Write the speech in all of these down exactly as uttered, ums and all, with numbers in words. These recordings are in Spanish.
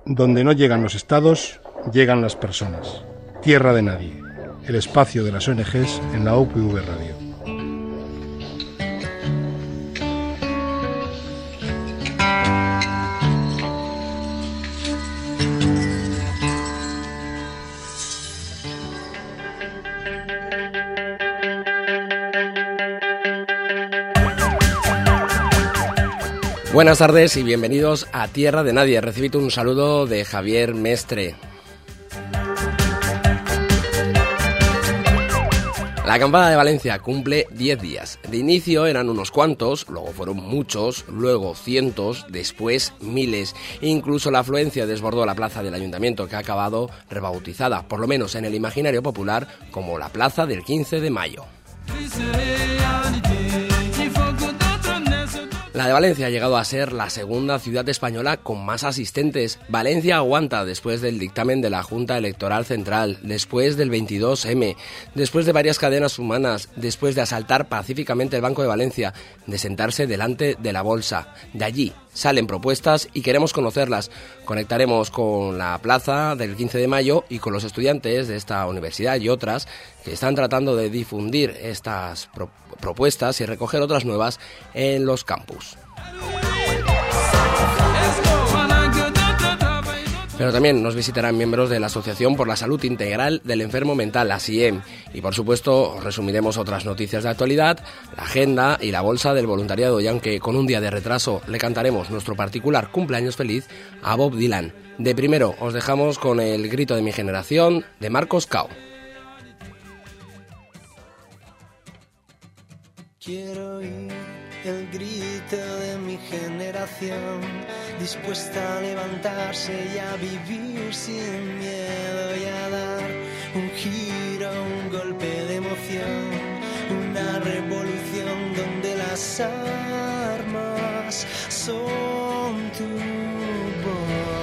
donde no llegan los estados, llegan las personas. Tierra de Nadie, el espacio de las O N Ges en la U P V Radio. Buenas tardes y bienvenidos a Tierra de Nadie. Recibid un saludo de Javier Mestre. La acampada de Valencia cumple diez días. De inicio eran unos cuantos, luego fueron muchos, luego cientos, después miles. Incluso la afluencia desbordó la plaza del Ayuntamiento, que ha acabado rebautizada, por lo menos en el imaginario popular, como la Plaza del quince de mayo. La de Valencia ha llegado a ser la segunda ciudad española con más asistentes. Valencia aguanta después del dictamen de la Junta Electoral Central, después del veintidós eme, después de varias cadenas humanas, después de asaltar pacíficamente el Banco de Valencia, de sentarse delante de la bolsa. De allí salen propuestas y queremos conocerlas. Conectaremos con la plaza del quince de mayo y con los estudiantes de esta universidad y otras que están tratando de difundir estas pro- propuestas y recoger otras nuevas en los campus. Pero también nos visitarán miembros de la Asociación por la Salud Integral del Enfermo Mental, la S I E M, y por supuesto resumiremos otras noticias de actualidad, la agenda y la bolsa del voluntariado, y aunque con un día de retraso le cantaremos nuestro particular cumpleaños feliz a Bob Dylan. De primero os dejamos con el grito de mi generación de Marcos Cao. Quiero oír el grito de mi generación, dispuesta a levantarse y a vivir sin miedo y a dar un giro, un golpe de emoción, una revolución donde las armas son tu voz.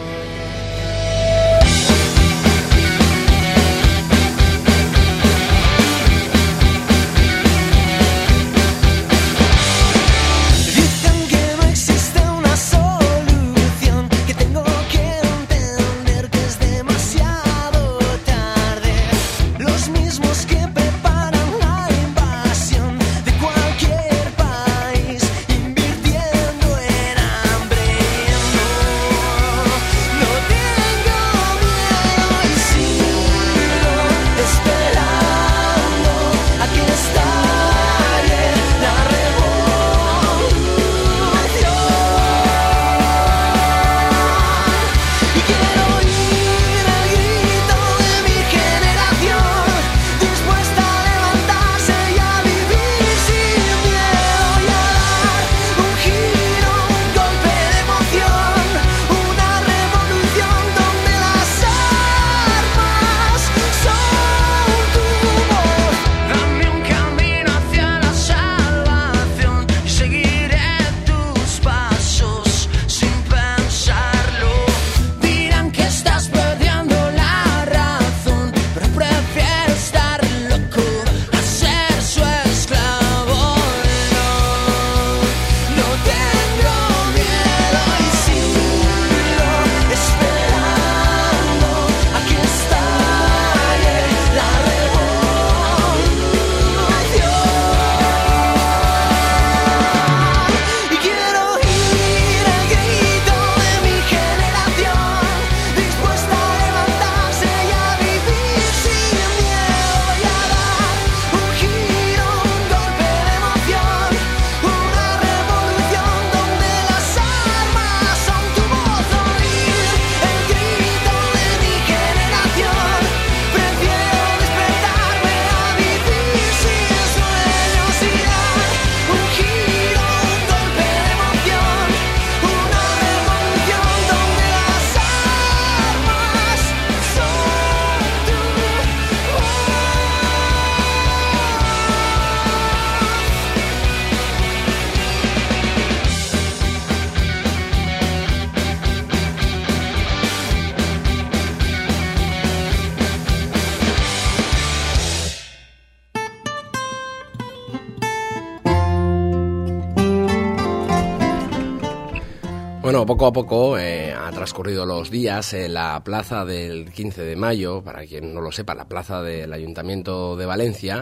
Bueno, poco a poco eh, han transcurrido los días en la plaza del quince de mayo, para quien no lo sepa, la plaza del Ayuntamiento de Valencia.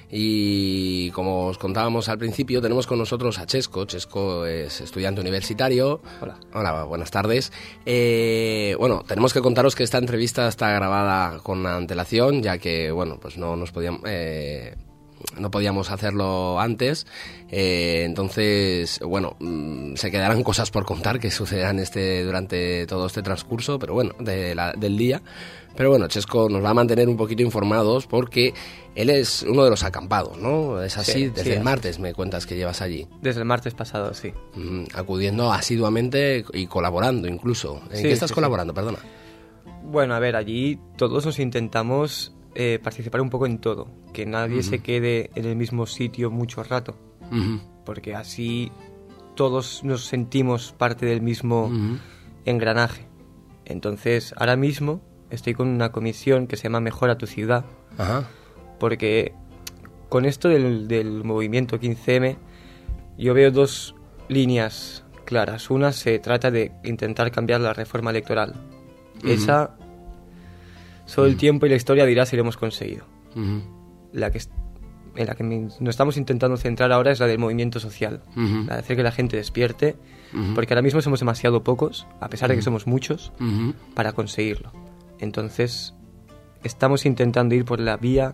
Y como os contábamos al principio, tenemos con nosotros a Chesco. Chesco es estudiante universitario. Hola. Hola, buenas tardes. Eh, bueno, tenemos que contaros que esta entrevista está grabada con antelación, ya que, bueno, pues no nos podíamos... Eh, no podíamos hacerlo antes, eh, entonces, bueno, mmm, se quedarán cosas por contar que sucederán este, durante todo este transcurso, pero bueno, de la, del día. Pero bueno, Chesco nos va a mantener un poquito informados porque él es uno de los acampados, ¿no? Es así, sí, desde sí, el martes me cuentas que llevas allí. Desde el martes pasado, sí. Mm, acudiendo asiduamente y colaborando incluso. ¿En sí, qué estás sí, colaborando, sí. perdona? Bueno, a ver, allí todos nos intentamos eh, participar un poco en todo, que nadie uh-huh. se quede en el mismo sitio mucho rato, uh-huh. porque así todos nos sentimos parte del mismo uh-huh. engranaje. Entonces, ahora mismo estoy con una comisión que se llama Mejora tu Ciudad, uh-huh. porque con esto del, del movimiento quince eme yo veo dos líneas claras. Una se trata de intentar cambiar la reforma electoral. Uh-huh. Esa, solo uh-huh. el tiempo y la historia dirá si lo hemos conseguido. Uh-huh. La que, en la que nos estamos intentando centrar ahora es la del movimiento social, uh-huh. la de hacer que la gente despierte, uh-huh. porque ahora mismo somos demasiado pocos, a pesar uh-huh. de que somos muchos, uh-huh. para conseguirlo. Entonces, estamos intentando ir por la vía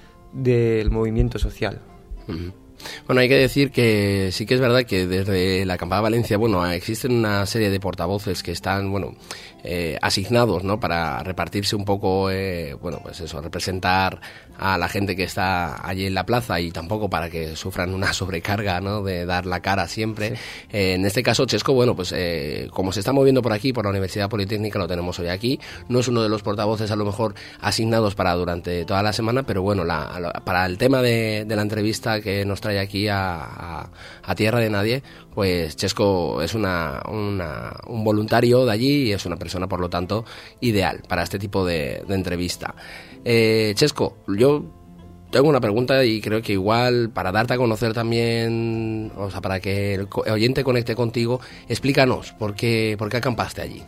del movimiento social. Uh-huh. Bueno, hay que decir que sí que es verdad que desde la Acampada Valencia, bueno, existen una serie de portavoces que están, bueno, eh, asignados, ¿no?, para repartirse un poco, eh, bueno, pues eso, representar a la gente que está allí en la plaza y tampoco para que sufran una sobrecarga, ¿no?, de dar la cara siempre. Sí. Eh, en este caso, Chesco, bueno, pues eh, como se está moviendo por aquí, por la Universidad Politécnica, lo tenemos hoy aquí. No es uno de los portavoces a lo mejor asignados para durante toda la semana, pero bueno, la, la, para el tema de, de la entrevista que nos trae aquí a, a, a Tierra de Nadie, pues Chesco es una, una, un voluntario de allí y es una persona, por lo tanto, ideal para este tipo de, de entrevista. Eh, Chesco, yo tengo una pregunta y creo que igual para darte a conocer también, o sea, para que el oyente conecte contigo, explícanos por qué, por qué acampaste allí.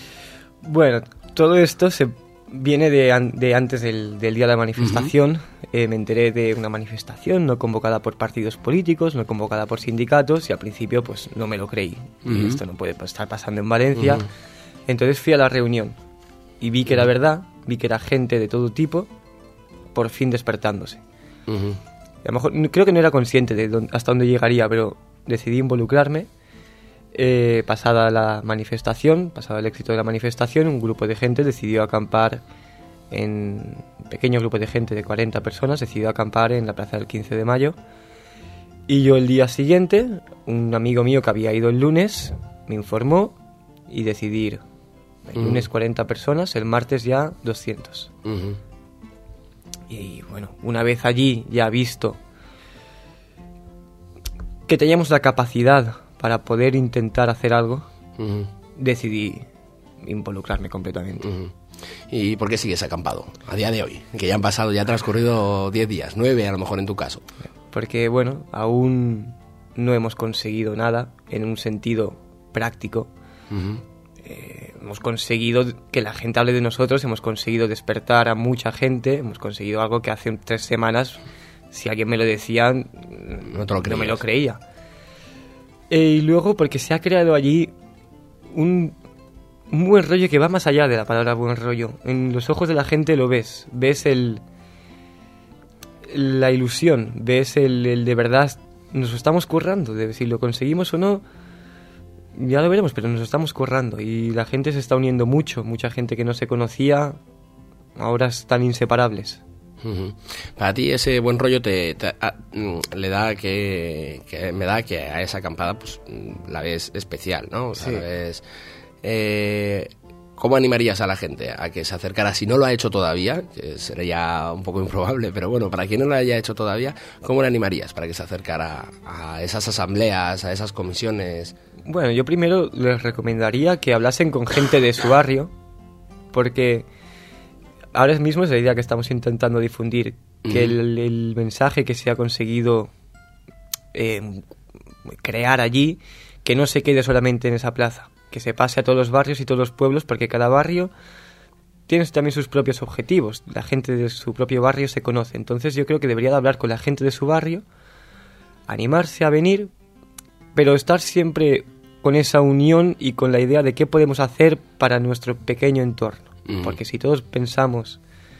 Bueno, todo esto se viene de, an- de antes del, del día de la manifestación. Uh-huh. Eh, me enteré de una manifestación no convocada por partidos políticos, no convocada por sindicatos, y al principio pues no me lo creí. Uh-huh. Y esto no puede estar pasando en Valencia. Uh-huh. Entonces fui a la reunión y vi que era verdad, vi que era gente de todo tipo, por fin despertándose. Uh-huh. A lo mejor creo que no era consciente de dónde, hasta dónde llegaría, pero decidí involucrarme. Eh, pasada la manifestación, pasado el éxito de la manifestación, un grupo de gente decidió acampar, en un pequeño grupo de gente de cuarenta personas, decidió acampar en la plaza del quince de mayo. Y yo el día siguiente, un amigo mío que había ido el lunes, me informó y decidí ir. El uh-huh. lunes cuarenta personas, el martes ya doscientos. Uh-huh. Y bueno, una vez allí ya visto que teníamos la capacidad para poder intentar hacer algo, uh-huh. decidí involucrarme completamente. Uh-huh. ¿Y por qué sigues acampado a día de hoy? Que ya han pasado, ya ha transcurrido diez días, nueve a lo mejor en tu caso. Porque, bueno, aún no hemos conseguido nada en un sentido práctico. Uh-huh. Eh, hemos conseguido que la gente hable de nosotros, hemos conseguido despertar a mucha gente, hemos conseguido algo que hace tres semanas, si alguien me lo decía, no, te lo no me lo creía. Y luego porque se ha creado allí un, un buen rollo que va más allá de la palabra buen rollo. En los ojos de la gente lo ves, ves el la ilusión, ves el, el de verdad, nos lo estamos currando, de si lo conseguimos o no, ya lo veremos, pero nos lo estamos currando y la gente se está uniendo mucho, mucha gente que no se conocía, ahora están inseparables. Uh-huh. Para ti ese buen rollo te, te a, le da que, que me da que a esa acampada pues la ves especial, ¿no? O sea, sí. la ves, eh, ¿cómo animarías a la gente a que se acercara? Si no lo ha hecho todavía, que sería un poco improbable, pero bueno, para quien no lo haya hecho todavía, ¿cómo le animarías para que se acercara a esas asambleas, a esas comisiones? Bueno, yo primero les recomendaría que hablasen con gente de su barrio, porque ahora mismo es la idea que estamos intentando difundir, que uh-huh. el, el mensaje que se ha conseguido eh, crear allí, que no se quede solamente en esa plaza, que se pase a todos los barrios y todos los pueblos, porque cada barrio tiene también sus propios objetivos. La gente de su propio barrio se conoce. Entonces yo creo que debería de hablar con la gente de su barrio, animarse a venir, pero estar siempre con esa unión y con la idea de qué podemos hacer para nuestro pequeño entorno. Mm. Porque si todos pensamos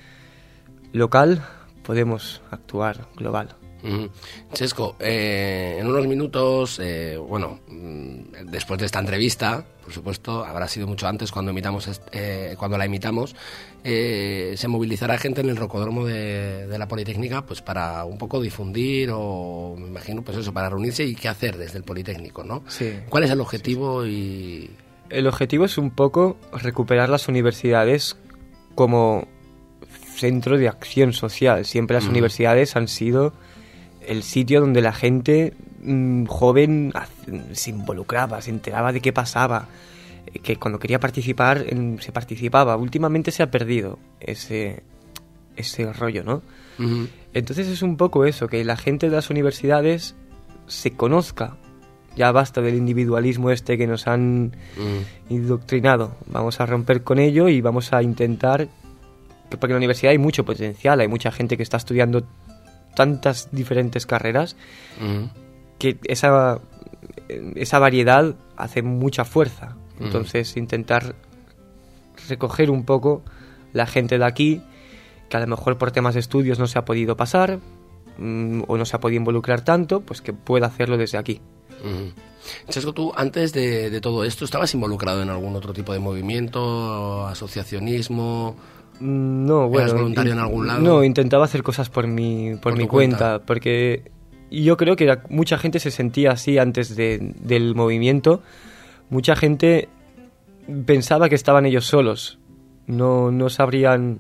local, podemos actuar global. Mm. Chesco, eh, en unos minutos, eh, bueno, después de esta entrevista, por supuesto, habrá sido mucho antes cuando emitamos eh, cuando la imitamos, eh, se movilizará gente en el rocódromo de, de la Politécnica, pues para un poco difundir o, me imagino, pues eso, para reunirse y qué hacer desde el Politécnico, ¿no? Sí. ¿Cuál es el objetivo? Y el objetivo es un poco recuperar las universidades como centro de acción social. Siempre las mm. universidades han sido el sitio donde la gente mmm, joven se involucraba, se enteraba de qué pasaba, que cuando quería participar en, se participaba. Últimamente se ha perdido ese, ese rollo, ¿no? Uh-huh. Entonces es un poco eso, que la gente de las universidades se conozca. Ya basta del individualismo este que nos han uh-huh. indoctrinado. Vamos a romper con ello y vamos a intentar, porque en la universidad hay mucho potencial, hay mucha gente que está estudiando tantas diferentes carreras, uh-huh. que esa, esa variedad hace mucha fuerza. Uh-huh. Entonces intentar recoger un poco la gente de aquí, que a lo mejor por temas de estudios no se ha podido pasar, mmm, o no se ha podido involucrar tanto, pues que pueda hacerlo desde aquí. Uh-huh. Chesco, tú antes de, de todo esto, ¿estabas involucrado en algún otro tipo de movimiento, asociacionismo? No, bueno, ¿eras voluntario in, en algún lado? No, intentaba hacer cosas por mi, por por mi cuenta, cuenta, porque yo creo que la, mucha gente se sentía así antes de, del movimiento. Mucha gente pensaba que estaban ellos solos. No, no sabrían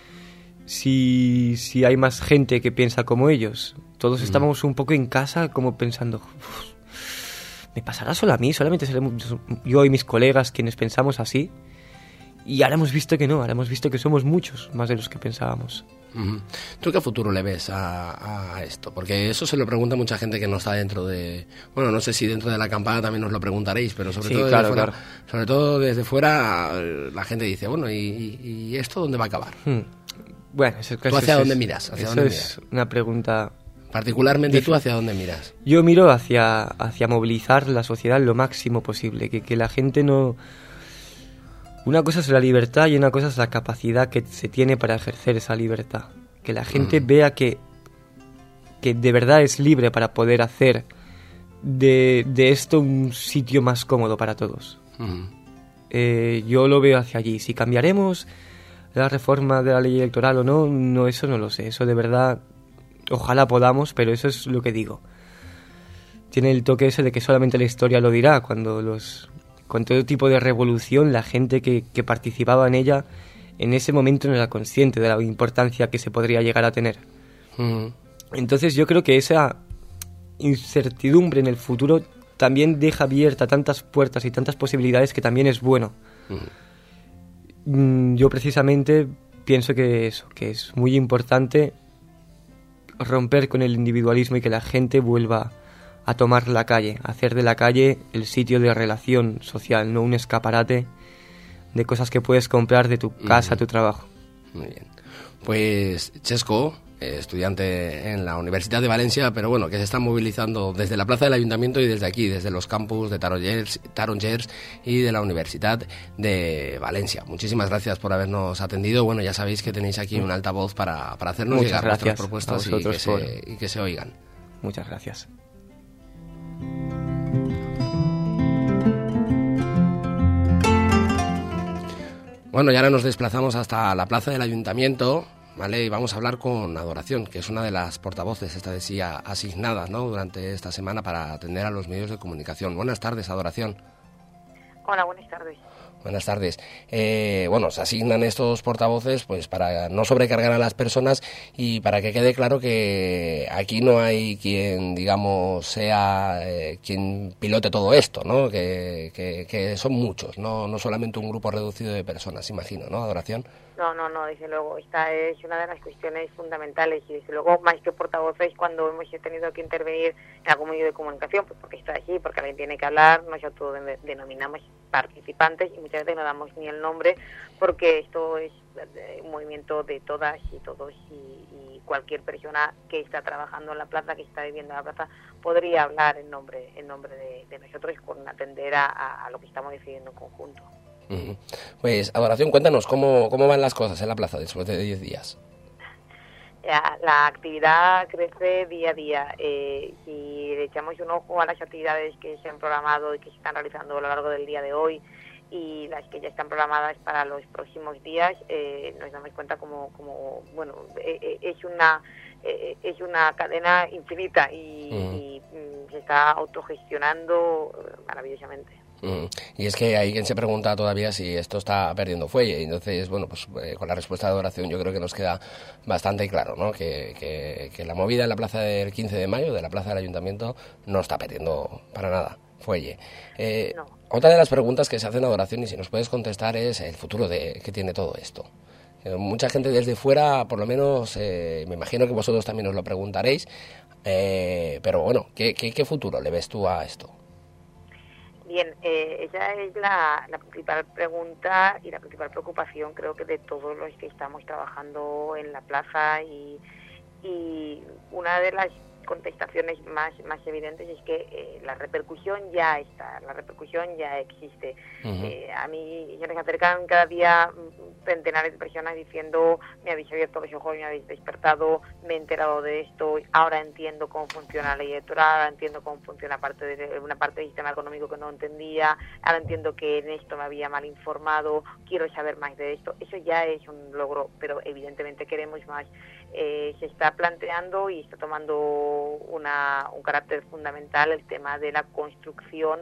si, si hay más gente que piensa como ellos. Todos mm. estábamos un poco en casa como pensando, ¿me pasará solo a mí? Solamente seremos yo y mis colegas quienes pensamos así. Y ahora hemos visto que no, ahora hemos visto que somos muchos más de los que pensábamos. Uh-huh. ¿Tú qué futuro le ves a, a esto? Porque eso se lo pregunta mucha gente que no está dentro de... Bueno, no sé si dentro de la campana también os lo preguntaréis, pero sobre, sí, todo, claro, desde fuera, claro. sobre todo desde fuera la gente dice, bueno, ¿y, y esto dónde va a acabar? Hmm. Bueno, eso, ¿Tú hacia eso dónde es, miras? ¿Hacia eso dónde es miras? Una pregunta... Particularmente tú, ¿hacia dónde miras? Yo miro hacia, hacia movilizar la sociedad lo máximo posible, que, que la gente no... Una cosa es la libertad y una cosa es la capacidad que se tiene para ejercer esa libertad. Que la gente mm. vea que, que de verdad es libre para poder hacer de, de esto un sitio más cómodo para todos. Mm. Eh, yo lo veo hacia allí. Si cambiaremos la reforma de la ley electoral o no, no, eso no lo sé. Eso de verdad, ojalá podamos, pero eso es lo que digo. Tiene el toque ese de que solamente la historia lo dirá, cuando los... con todo tipo de revolución, la gente que, que participaba en ella en ese momento no era consciente de la importancia que se podría llegar a tener. Uh-huh. Entonces yo creo que esa incertidumbre en el futuro también deja abierta tantas puertas y tantas posibilidades que también es bueno. Uh-huh. Yo precisamente pienso que eso, que es muy importante romper con el individualismo y que la gente vuelva a tomar la calle, a hacer de la calle el sitio de relación social, no un escaparate de cosas que puedes comprar de tu casa, mm. tu trabajo. Muy bien. Pues Chesco, eh, estudiante en la Universidad de Valencia, pero bueno, que se está movilizando desde la plaza del Ayuntamiento y desde aquí, desde los campus de Tarongers, Tarongers y de la Universidad de Valencia. Muchísimas gracias por habernos atendido. Bueno, ya sabéis que tenéis aquí un altavoz para, para hacernos Muchas llegar gracias vuestras propuestas y que, por... se, y que se oigan. Muchas gracias. Bueno, y ahora nos desplazamos hasta la plaza del Ayuntamiento, ¿vale? Y vamos a hablar con Adoración, que es una de las portavoces, esta de sí, asignadas, ¿no?, durante esta semana para atender a los medios de comunicación. Buenas tardes, Adoración. Hola, buenas tardes. Buenas tardes. Eh, bueno, se asignan estos portavoces pues para no sobrecargar a las personas y para que quede claro que aquí no hay quien, digamos, sea eh, quien pilote todo esto, ¿no? Que, que, que son muchos, no, no solamente un grupo reducido de personas, imagino, ¿no, Adoración? No, no, no, desde luego, esta es una de las cuestiones fundamentales y desde luego más que portavoces cuando hemos tenido que intervenir en algún medio de comunicación, pues porque está allí, porque alguien tiene que hablar, nosotros denominamos participantes y muchas veces no damos ni el nombre porque esto es un movimiento de todas y todos y, y cualquier persona que está trabajando en la plaza, que está viviendo en la plaza, podría hablar en nombre en nombre de, de nosotros con atender a, a lo que estamos decidiendo en conjunto. Pues, Adoración, cuéntanos, ¿cómo, cómo van las cosas en la plaza después de diez días? La, la actividad crece día a día. Eh, si le echamos un ojo a las actividades que se han programado y que se están realizando a lo largo del día de hoy y las que ya están programadas para los próximos días, eh, nos damos cuenta como, como bueno, eh, es una eh, es una cadena infinita y, uh-huh. y mm, se está autogestionando maravillosamente. Mm. Y es que hay quien se pregunta todavía si esto está perdiendo fuelle, y entonces, bueno, pues eh, con la respuesta de Adoración yo creo que nos queda bastante claro, ¿no? Que, que, que la movida en la plaza del quince de mayo, de la plaza del Ayuntamiento, no está perdiendo para nada fuelle. Eh, no. Otra de las preguntas que se hacen a Adoración, y si nos puedes contestar, es el futuro de que tiene todo esto. Eh, mucha gente desde fuera, por lo menos, eh, me imagino que vosotros también os lo preguntaréis, eh, pero bueno, ¿qué, qué, ¿qué futuro le ves tú a esto? Bien, eh, esa es la, la principal pregunta y la principal preocupación, creo que de todos los que estamos trabajando en la plaza y, y una de las contestaciones más, más evidentes es que eh, la repercusión ya está, la repercusión ya existe. Uh-huh. Eh, a mí se me acercan cada día centenares de personas diciendo me habéis abierto los ojos, me habéis despertado, me he enterado de esto, ahora entiendo cómo funciona la ley electoral, ahora entiendo cómo funciona parte de, una parte del sistema económico que no entendía, ahora entiendo que en esto me había mal informado, quiero saber más de esto. Eso ya es un logro, pero evidentemente queremos más. Eh, se está planteando y está tomando una, un carácter fundamental el tema de la construcción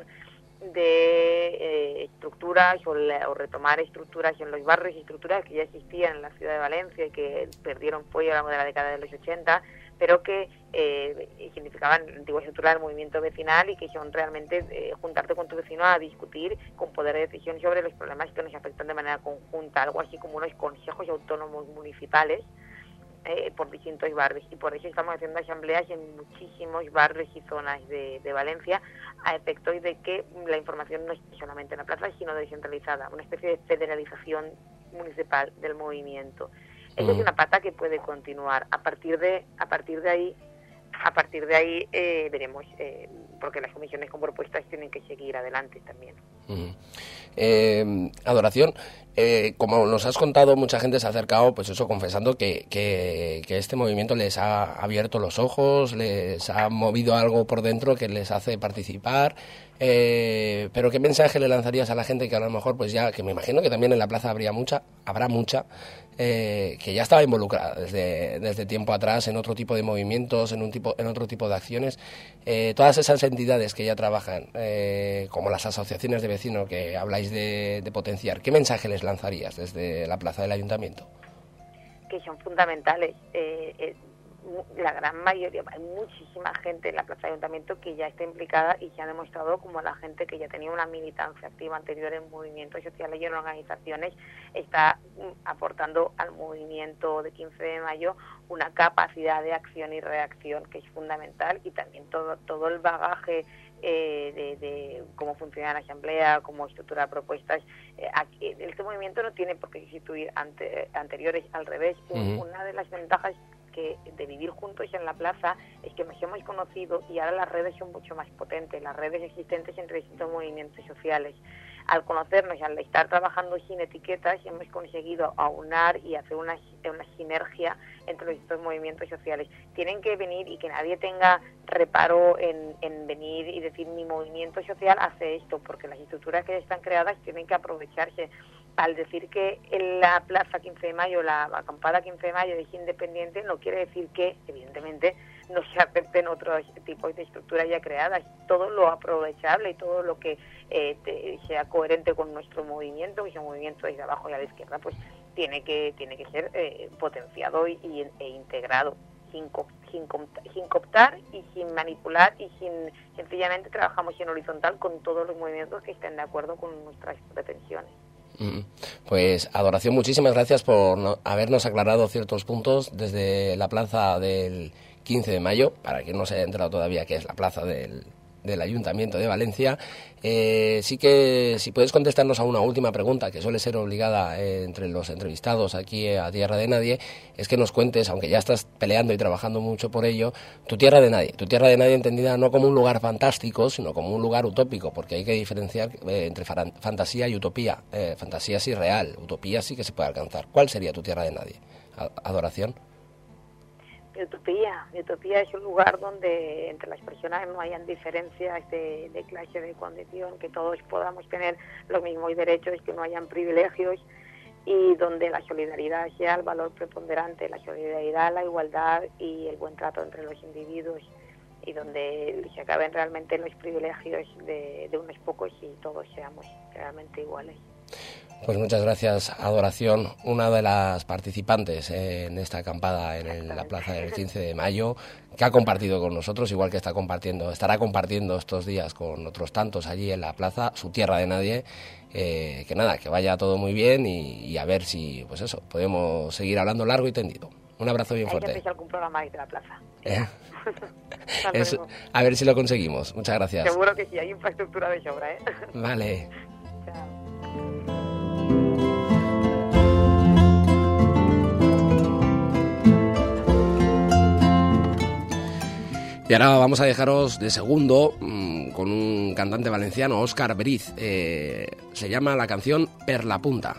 de eh, estructuras o, la, o retomar estructuras en los barrios, estructuras que ya existían en la ciudad de Valencia y que perdieron fuelle a lo largo de la década de los ochenta, pero que eh, significaban la antigua estructura del movimiento vecinal y que son realmente eh, juntarte con tu vecino a discutir con poder de decisión sobre los problemas que nos afectan de manera conjunta, algo así como unos consejos autónomos municipales Eh, por distintos barrios, y por eso estamos haciendo asambleas en muchísimos barrios y zonas de, de Valencia a efectos de que la información no esté solamente en la plaza, sino descentralizada, una especie de federalización municipal del movimiento. Esa mm. es una pata que puede continuar. A partir de a partir de ahí a partir de ahí eh, veremos, eh, porque las comisiones con propuestas tienen que seguir adelante también. Mm. Eh, Adoración, eh, como nos has contado, mucha gente se ha acercado, pues eso, confesando que, que, que este movimiento les ha abierto los ojos, les ha movido algo por dentro que les hace participar, eh, pero ¿qué mensaje le lanzarías a la gente que a lo mejor, pues ya, que me imagino que también en la plaza habría mucha, habrá mucha, eh, que ya estaba involucrada desde, desde tiempo atrás en otro tipo de movimientos, en un tipo, en otro tipo de acciones, eh, todas esas entidades que ya trabajan, eh, como las asociaciones de vecinos que habláis de, de potenciar, ¿qué mensaje les lanzarías desde la plaza del Ayuntamiento? Que son fundamentales. Eh, eh, la gran mayoría, hay muchísima gente en la plaza del Ayuntamiento que ya está implicada y se ha demostrado como la gente que ya tenía una militancia activa anterior en movimientos sociales y en organizaciones está aportando al movimiento de quince de mayo una capacidad de acción y reacción que es fundamental, y también todo todo el bagaje Eh, de, de cómo funciona la asamblea, cómo estructura propuestas. Eh, aquí, este movimiento no tiene por qué sustituir ante, anteriores, al revés. Uh-huh. Una de las ventajas que de vivir juntos en la plaza es que nos hemos conocido y ahora las redes son mucho más potentes, las redes existentes entre distintos movimientos sociales. Al conocernos y al estar trabajando sin etiquetas, hemos conseguido aunar y hacer una, una sinergia entre los distintos movimientos sociales. Tienen que venir y que nadie tenga reparo en, en venir y decir mi movimiento social hace esto, porque las estructuras que están creadas tienen que aprovecharse. Al decir que en la plaza quince de mayo, la acampada quince de mayo es independiente, no quiere decir que, evidentemente, no se acepten otros tipos de estructuras ya creadas. Todo lo aprovechable y todo lo que eh, te, sea coherente con nuestro movimiento, que es un movimiento desde abajo y a la izquierda, pues tiene que tiene que ser eh, potenciado y, y, e integrado, sin, sin, sin cooptar y sin manipular, y sin sencillamente trabajamos en horizontal con todos los movimientos que estén de acuerdo con nuestras pretensiones. Pues Adoración, muchísimas gracias por no, habernos aclarado ciertos puntos desde la plaza del quince de mayo, para quien no se haya enterado todavía que es la plaza del, del Ayuntamiento de Valencia. Eh, sí que si puedes contestarnos a una última pregunta que suele ser obligada eh, entre los entrevistados aquí a Tierra de Nadie, es que nos cuentes, aunque ya estás peleando y trabajando mucho por ello, tu Tierra de Nadie, tu Tierra de Nadie entendida no como un lugar fantástico, sino como un lugar utópico, porque hay que diferenciar eh, entre fan- fantasía y utopía. Eh, fantasía sí real, utopía sí que se puede alcanzar. ¿Cuál sería tu Tierra de Nadie? Adoración. Mi utopía, mi utopía es un lugar donde entre las personas no hayan diferencias de, de clase, de condición, que todos podamos tener los mismos derechos, que no hayan privilegios, y donde la solidaridad sea el valor preponderante, la solidaridad, la igualdad y el buen trato entre los individuos, y donde se acaben realmente los privilegios de, de unos pocos y todos seamos realmente iguales. Pues muchas gracias, Adoración, una de las participantes en esta acampada en el, la plaza del quince de mayo, que ha compartido con nosotros, igual que está compartiendo, estará compartiendo estos días con otros tantos allí en la plaza, su Tierra de Nadie. Eh, que nada, que vaya todo muy bien y, y a ver si, pues eso, podemos seguir hablando largo y tendido. Un abrazo bien fuerte. Hay que algún programa ahí de la plaza. ¿Eh? Es, a ver si lo conseguimos. Muchas gracias. Seguro que sí, hay infraestructura de sobra, ¿eh? Vale. Chao. Y ahora vamos a dejaros de segundo mmm, con un cantante valenciano, Óscar Briz. Eh, se llama la canción Per la Punta.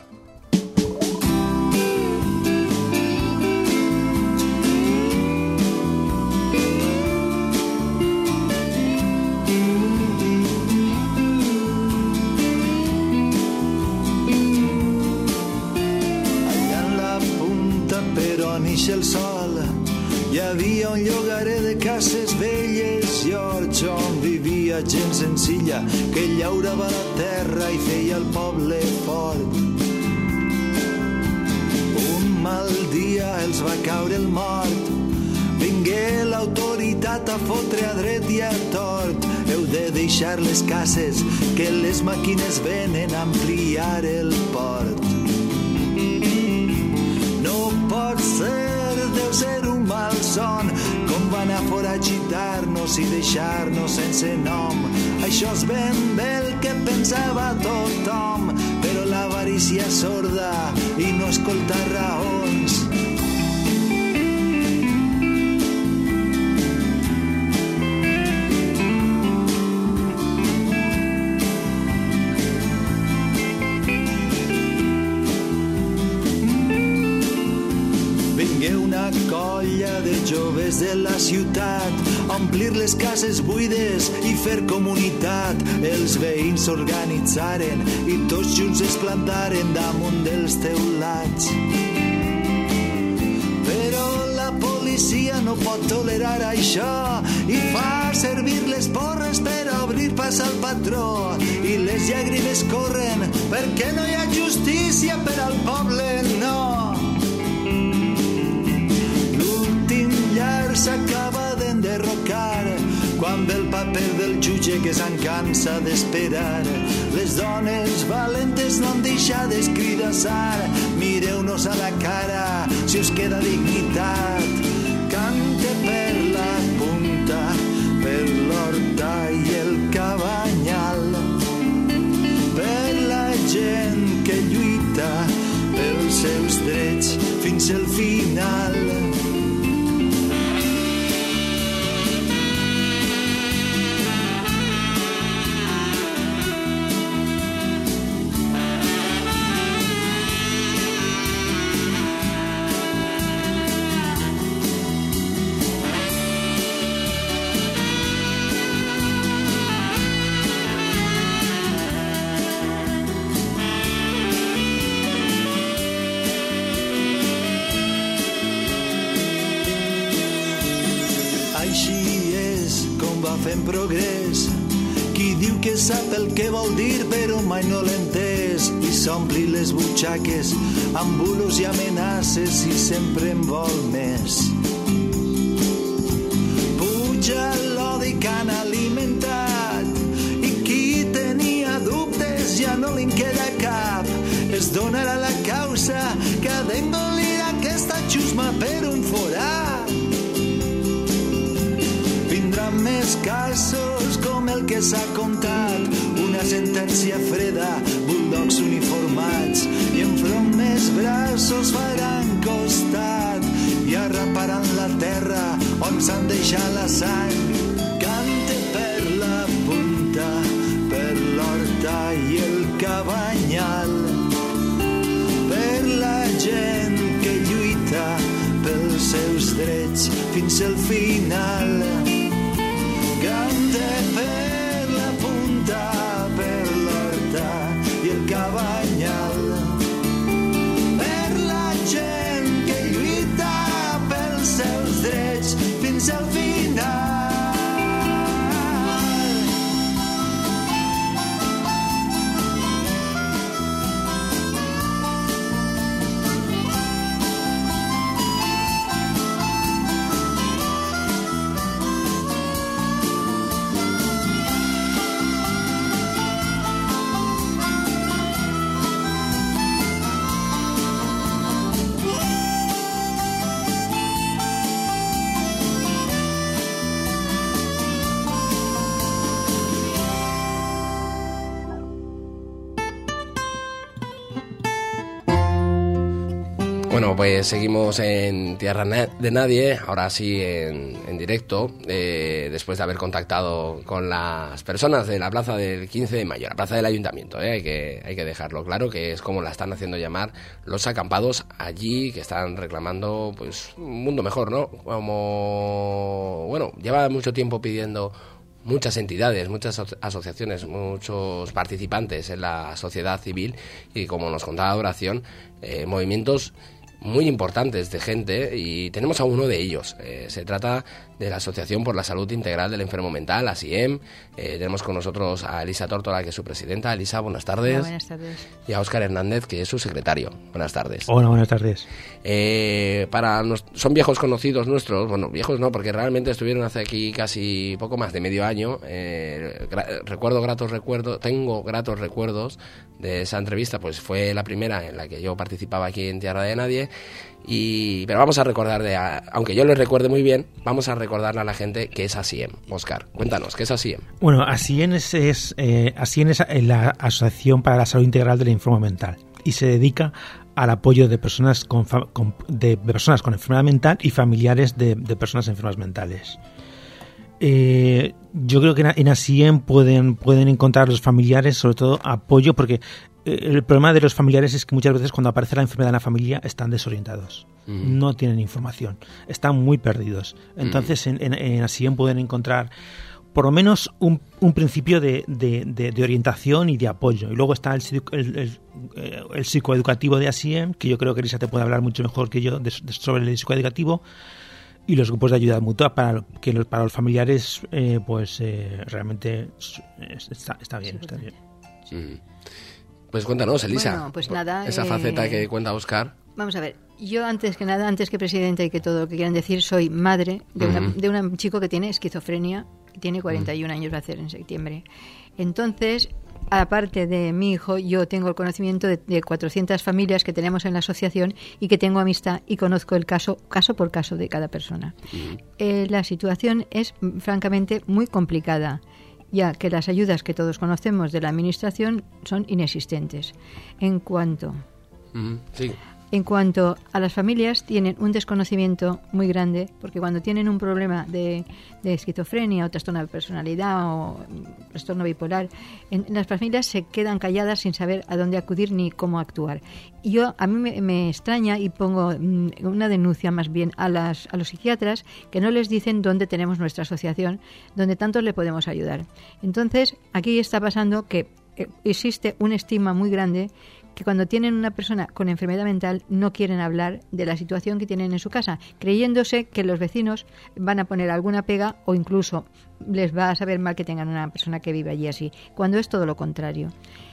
Allà en la punta, però neix el sol, hi havia un llogaret de cases velles i horts on vivia gent senzilla que llaurava la terra i feia el poble fort. Un mal dia els va caure el mort, vingué l'autoritat a fotre a dret i a tort. Heu de deixar les cases que les màquines venen a ampliar el port. No pot ser, deu ser un malson, com van a foragitar-nos i deixar-nos sense nom. Això és ben bé el que pensava tothom, però l'avarícia sorda i no escolta raons. Una colla de joves de la ciutat, omplir les cases buides i fer comunitat. Els veïns s'organitzaren i tots junts es plantaren damunt dels teulats. Però la policia no pot tolerar això i fa servir les porres per obrir pas al patró. I les llàgrimes corren perquè no hi ha justícia per al poble, no. S'acaba d'enderrocar quan ve el paper del jutge que se'n cansa d'esperar. Les dones valentes no han deixat d'escridassar. Mireu-nos a la cara si us queda dignitat. Cante per la punta, per l'horta i el cabanyal, per la gent que lluita pels seus drets fins al final. Fem progrés. Qui diu que sap el que vol dir però mai no l'ha entès i s'ompli les butxaques amb bulos i amenaces i sempre en vol més. Puja l'odi que han alimentat i qui tenia dubtes ja no li'n queda cap. casos com el que s'ha contat, una sentència freda, bulldogs uniformats, i enfront més braços faran costat, i arraparan la terra on s'han deixat la sang. Cante per la punta, per l'horta i el cabanyal, per la gent que lluita pels seus drets fins al final. Cante per la punta, per l'horta i el cabanyal, per la gent que lluita pels seus drets fins al final. Bueno, pues seguimos en Tierra de Nadie, ahora sí en, en directo, eh, después de haber contactado con las personas de la plaza del quince de mayo, la plaza del ayuntamiento, eh, hay que, hay que dejarlo claro, que es como la están haciendo llamar los acampados allí, que están reclamando pues un mundo mejor, ¿no? Como, bueno, lleva mucho tiempo pidiendo muchas entidades, muchas asociaciones, muchos participantes en la sociedad civil y, como nos contaba Doración, eh, movimientos muy importantes de gente, y tenemos a uno de ellos. Eh, se trata de la Asociación por la Salud Integral del Enfermo Mental, ASIEM. Eh, tenemos con nosotros a Elisa Tórtola, que es su presidenta. Elisa, buenas tardes. Hola, buenas tardes. Y a Óscar Hernández, que es su secretario. Buenas tardes. Hola, buenas tardes. Eh, para nos, son viejos conocidos nuestros, bueno, viejos no, porque realmente estuvieron hace aquí casi poco más de medio año. Eh, gra- recuerdo gratos recuerdos, tengo gratos recuerdos de esa entrevista, pues fue la primera en la que yo participaba aquí en Tierra de Nadie. Y, pero vamos a recordar, de, a, aunque yo lo recuerde muy bien, vamos a recordarle a la gente qué es ASIEM. Óscar, cuéntanos, ¿qué es ASIEM? Bueno, ASIEM es, es, eh, ASIEM es la Asociación para la Salud Integral del Enfermo Mental, y se dedica al apoyo de personas con, con, de personas con enfermedad mental y familiares de, de personas enfermas mentales. Eh, yo creo que en ASIEM pueden, pueden encontrar los familiares, sobre todo, apoyo, porque el problema de los familiares es que muchas veces cuando aparece la enfermedad en la familia están desorientados, mm. no tienen información, están muy perdidos. Entonces mm. en, en, en ASIEM pueden encontrar por lo menos un, un principio de, de, de, de orientación y de apoyo. Y luego está el, el, el, el psicoeducativo de ASIEM, que yo creo que Elisa te puede hablar mucho mejor que yo de, de, sobre el psicoeducativo, y los grupos de ayuda mutua para que los, para los familiares eh, pues eh, realmente está, está bien, está bien. Sí. Pues cuéntanos, Elisa, bueno, pues nada, esa eh, faceta que cuenta Óscar. Vamos a ver, yo antes que nada, antes que presidenta y que todo lo que quieran decir, soy madre de, uh-huh. una, de un chico que tiene esquizofrenia, que tiene cuarenta y un uh-huh. años, va a hacer en septiembre. Entonces, aparte de mi hijo, yo tengo el conocimiento de, de cuatrocientas familias que tenemos en la asociación y que tengo amistad y conozco el caso, caso por caso de cada persona. Uh-huh. Eh, la situación es, francamente, muy complicada, ya que las ayudas que todos conocemos de la administración son inexistentes. En cuanto, uh-huh. sí. en cuanto a las familias, tienen un desconocimiento muy grande, porque cuando tienen un problema de, de esquizofrenia o trastorno de personalidad o trastorno bipolar, en, en las familias se quedan calladas sin saber a dónde acudir ni cómo actuar. Y yo, a mí me, me extraña, y pongo una denuncia más bien a, las, a los psiquiatras, que no les dicen dónde tenemos nuestra asociación, donde tantos le podemos ayudar. Entonces, aquí está pasando que existe un estigma muy grande, que cuando tienen una persona con enfermedad mental no quieren hablar de la situación que tienen en su casa, creyéndose que los vecinos van a poner alguna pega o incluso les va a saber mal que tengan una persona que vive allí así, cuando es todo lo contrario.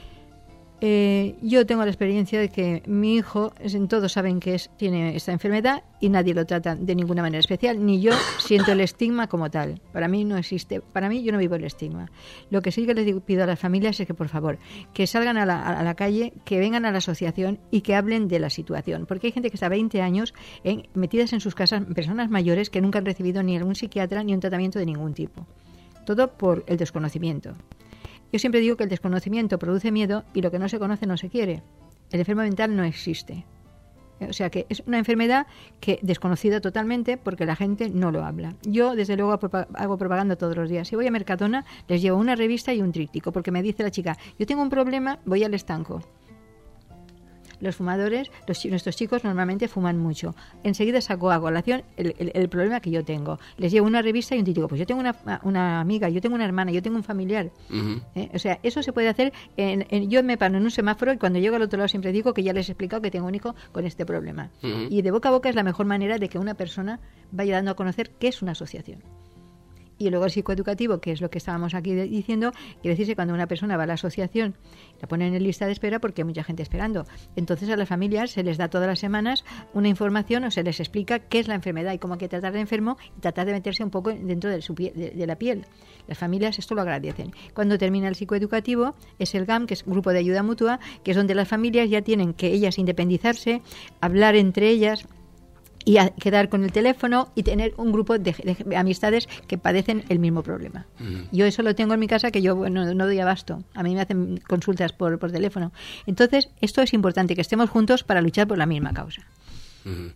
Eh, yo tengo la experiencia de que mi hijo, todos saben que es, tiene esta enfermedad y nadie lo trata de ninguna manera especial, ni yo siento el estigma como tal. Para mí no existe, para mí yo no vivo el estigma. Lo que sí que les digo, pido a las familias es que, por favor, que salgan a la, a la calle, que vengan a la asociación y que hablen de la situación, porque hay gente que está veinte años en, metidas en sus casas, personas mayores que nunca han recibido ni algún psiquiatra ni un tratamiento de ningún tipo. todo por el desconocimiento. Yo siempre digo que el desconocimiento produce miedo y lo que no se conoce no se quiere. El enfermo mental no existe. O sea que es una enfermedad que desconocida totalmente porque la gente no lo habla. Yo, desde luego, hago propaganda todos los días. Si voy a Mercadona, les llevo una revista y un tríptico, porque me dice la chica, yo tengo un problema, voy al estanco. Los fumadores, los, nuestros chicos normalmente fuman mucho. Enseguida saco a colación el, el, el problema que yo tengo. Les llevo una revista y un tríptico. Pues yo tengo una, una amiga, yo tengo una hermana, yo tengo un familiar. Uh-huh. ¿Eh? O sea, eso se puede hacer. En, en, yo me paro en un semáforo y cuando llego al otro lado siempre digo que ya les he explicado que tengo un hijo con este problema. Uh-huh. Y de boca a boca es la mejor manera de que una persona vaya dando a conocer qué es una asociación. Y luego el psicoeducativo, que es lo que estábamos aquí de, diciendo, quiere decirse cuando una persona va a la asociación, la ponen en lista de espera porque hay mucha gente esperando. Entonces a las familias se les da todas las semanas una información o se les explica qué es la enfermedad y cómo hay que tratar al enfermo y tratar de meterse un poco dentro de, su piel, de, de la piel. Las familias esto lo agradecen. Cuando termina el psicoeducativo es el G A M, que es Grupo de Ayuda Mutua, que es donde las familias ya tienen que ellas independizarse, hablar entre ellas y a quedar con el teléfono y tener un grupo de, de amistades que padecen el mismo problema. Uh-huh. Yo eso lo tengo en mi casa, que yo bueno, no doy abasto. A mí me hacen consultas por, por teléfono. Entonces, esto es importante, que estemos juntos para luchar por la misma causa. Uh-huh.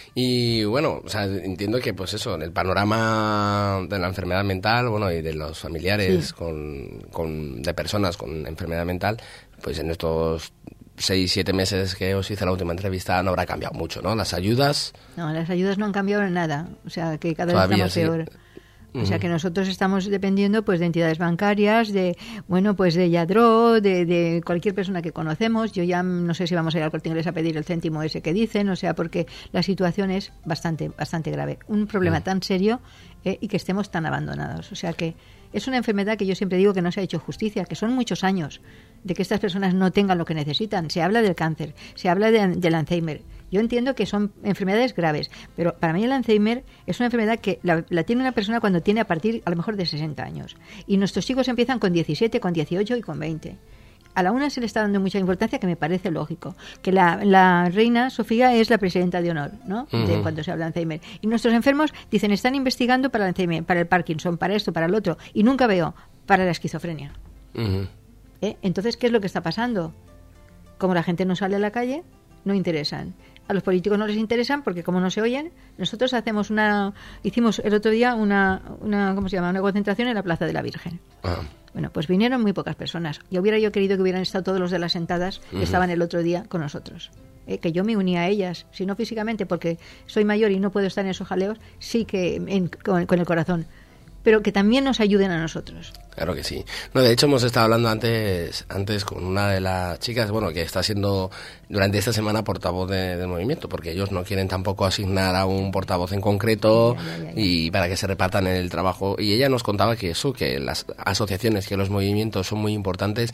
Y bueno, o sea, entiendo que pues eso, en el panorama de la enfermedad mental, bueno, y de los familiares sí. con, con de personas con enfermedad mental, pues en estos seis, siete meses que os hice la última entrevista no habrá cambiado mucho, ¿no? Las ayudas... No, las ayudas no han cambiado en nada. O sea, que cada vez estamos sí. peor. O sea, que nosotros estamos dependiendo pues de entidades bancarias, de, bueno, pues de Yadro, de, de cualquier persona que conocemos. Yo ya no sé si vamos a ir al Corte Inglés a pedir el céntimo ese que dicen, o sea, porque la situación es bastante, bastante grave. Un problema mm. tan serio eh, y que estemos tan abandonados. O sea, que es una enfermedad que yo siempre digo que no se ha hecho justicia, que son muchos años de que estas personas no tengan lo que necesitan. Se habla del cáncer, se habla de, del Alzheimer. Yo entiendo que son enfermedades graves, pero para mí el Alzheimer es una enfermedad que la, la tiene una persona cuando tiene a partir a lo mejor de sesenta años. Y nuestros chicos empiezan con diecisiete, con dieciocho y con veinte. A la una se le está dando mucha importancia, que me parece lógico. Que la, la reina Sofía es la presidenta de honor, ¿no? Uh-huh. De cuando se habla de Alzheimer. Y nuestros enfermos dicen, están investigando para el Alzheimer, para el Parkinson, para esto, para el otro. Y nunca veo para la esquizofrenia. Uh-huh. ¿Eh? Entonces, ¿qué es lo que está pasando? Como la gente no sale a la calle, no interesan. A los políticos no les interesan porque como no se oyen, nosotros hacemos una, hicimos el otro día una, una ¿cómo se llama? Una concentración en la Plaza de la Virgen. Uh-huh. Bueno, pues vinieron muy pocas personas. Yo hubiera yo querido que hubieran estado todos los de las sentadas que uh-huh. estaban el otro día con nosotros. Eh, que yo me unía a ellas, si no físicamente porque soy mayor y no puedo estar en esos jaleos, sí que en, con, con el corazón. Pero que también nos ayuden a nosotros. Claro que sí. No, de hecho hemos estado hablando antes antes con una de las chicas, bueno, que está siendo durante esta semana portavoz de, del movimiento, porque ellos no quieren tampoco asignar a un portavoz en concreto ya, ya, ya, ya. y para que se repartan el trabajo. Y ella nos contaba que eso, que las asociaciones, que los movimientos son muy importantes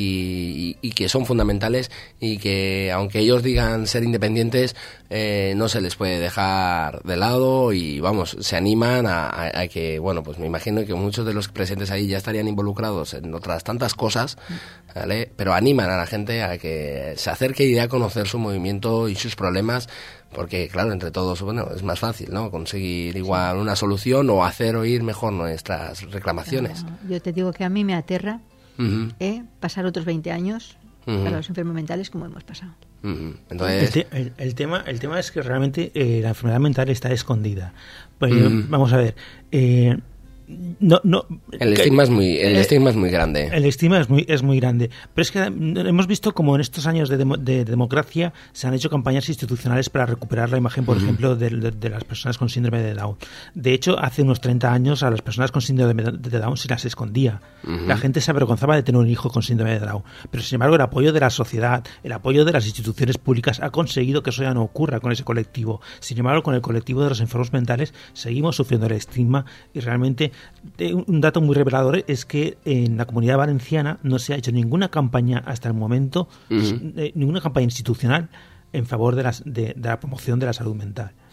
y, y, y que son fundamentales y que aunque ellos digan ser independientes, eh, no se les puede dejar de lado y vamos, se animan a, a, a que, bueno, pues me imagino que muchos de los presentes ahí ya estarían involucrados en otras tantas cosas, ¿vale? Pero animan a la gente a que se acerque y dé a conocer su movimiento y sus problemas, porque claro, entre todos, bueno, es más fácil, ¿no? Conseguir igual una solución o hacer oír mejor nuestras reclamaciones. No, yo te digo que a mí me aterra uh-huh. ¿eh? pasar otros veinte años uh-huh. para los enfermos mentales como hemos pasado. Uh-huh. Entonces... el, te, el, el, tema, el tema es que realmente eh, la enfermedad mental está escondida. Pues, uh-huh. Vamos a ver... Eh, No, no, el estigma es muy el, el estigma es muy grande. El estigma es muy es muy grande, pero es que hemos visto como en estos años de, demo, de, de democracia se han hecho campañas institucionales para recuperar la imagen, por uh-huh. ejemplo, de, de, de las personas con síndrome de Down. De hecho, hace unos treinta años a las personas con síndrome de Down se las escondía. Uh-huh. La gente se avergonzaba de tener un hijo con síndrome de Down, pero sin embargo el apoyo de la sociedad, el apoyo de las instituciones públicas ha conseguido que eso ya no ocurra con ese colectivo. Sin embargo, con el colectivo de los enfermos mentales seguimos sufriendo el estigma y realmente un dato muy revelador es que en la Comunidad Valenciana no se ha hecho ninguna campaña hasta el momento, uh-huh. eh, ninguna campaña institucional en favor de, las, de, de la promoción de la salud mental.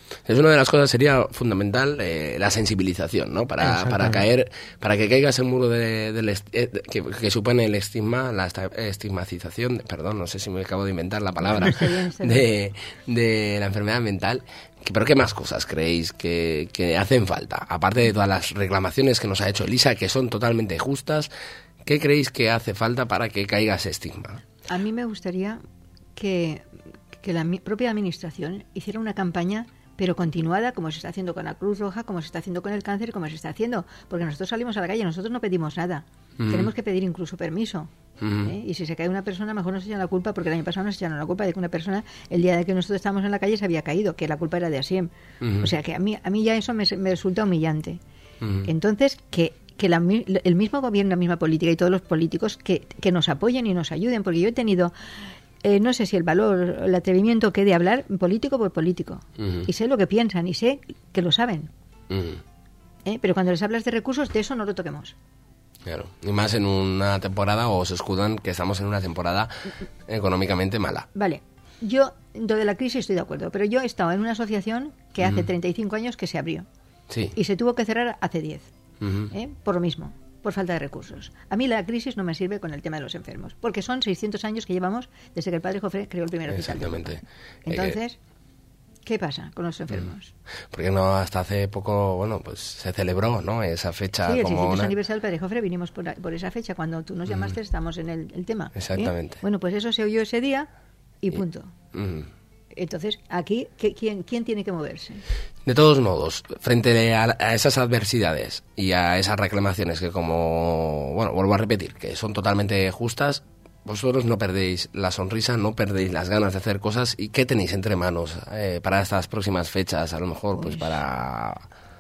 Es una de las cosas, sería fundamental eh, la sensibilización, ¿no? Para, para caer, para que caiga ese muro de, de, de, de que, que supone el estigma, la estigmatización, perdón, no sé si me acabo de inventar la palabra, está bien, está bien. de, de la enfermedad mental. ¿Pero qué más cosas creéis que, que hacen falta? Aparte de todas las reclamaciones que nos ha hecho Elisa, que son totalmente justas, ¿qué creéis que hace falta para que caiga ese estigma? A mí me gustaría que, que la mi- propia administración hiciera una campaña, pero continuada, como se está haciendo con la Cruz Roja, como se está haciendo con el cáncer, como se está haciendo. Porque nosotros salimos a la calle, nosotros no pedimos nada. Mm. Tenemos que pedir incluso permiso. Mm. ¿eh? Y si se cae una persona, mejor nos echan la culpa, porque el año pasado nos echaron la culpa de que una persona, el día de que nosotros estábamos en la calle, se había caído, que la culpa era de ASIEM. Mm. O sea que a mí, a mí ya eso me, me resulta humillante. Mm. Entonces, que que la, el mismo gobierno, la misma política y todos los políticos que, que nos apoyen y nos ayuden, porque yo he tenido, eh, no sé si el valor, el atrevimiento que de hablar político por político, uh-huh. y sé lo que piensan y sé que lo saben, uh-huh. ¿eh? Pero cuando les hablas de recursos, de eso no lo toquemos. Claro, y más en una temporada, o se escudan que estamos en una temporada económicamente mala. Vale, yo, lo de la crisis estoy de acuerdo, pero yo he estado en una asociación que hace uh-huh. treinta y cinco años que se abrió, sí. y se tuvo que cerrar hace diez. Uh-huh. ¿Eh? Por lo mismo, por falta de recursos. A mí la crisis no me sirve con el tema de los enfermos, porque son seiscientos años que llevamos desde que el padre Jofré creó el primer hospital. Exactamente. Entonces, eh, ¿qué pasa con los enfermos? Porque no, hasta hace poco, bueno, pues se celebró, ¿no? Esa fecha. Sí, el como seiscientos una... aniversario del padre Jofré, vinimos por, por esa fecha. Cuando tú nos llamaste, uh-huh. estamos en el, el tema. Exactamente. ¿eh? Bueno, pues eso se oyó ese día y punto. Uh-huh. Entonces, aquí, ¿quién, ¿quién tiene que moverse? De todos modos, frente a, a esas adversidades y a esas reclamaciones que, como, bueno, vuelvo a repetir, que son totalmente justas, vosotros no perdéis la sonrisa, no perdéis las ganas de hacer cosas. ¿Y qué tenéis entre manos eh, para estas próximas fechas? A lo mejor, pues, pues para...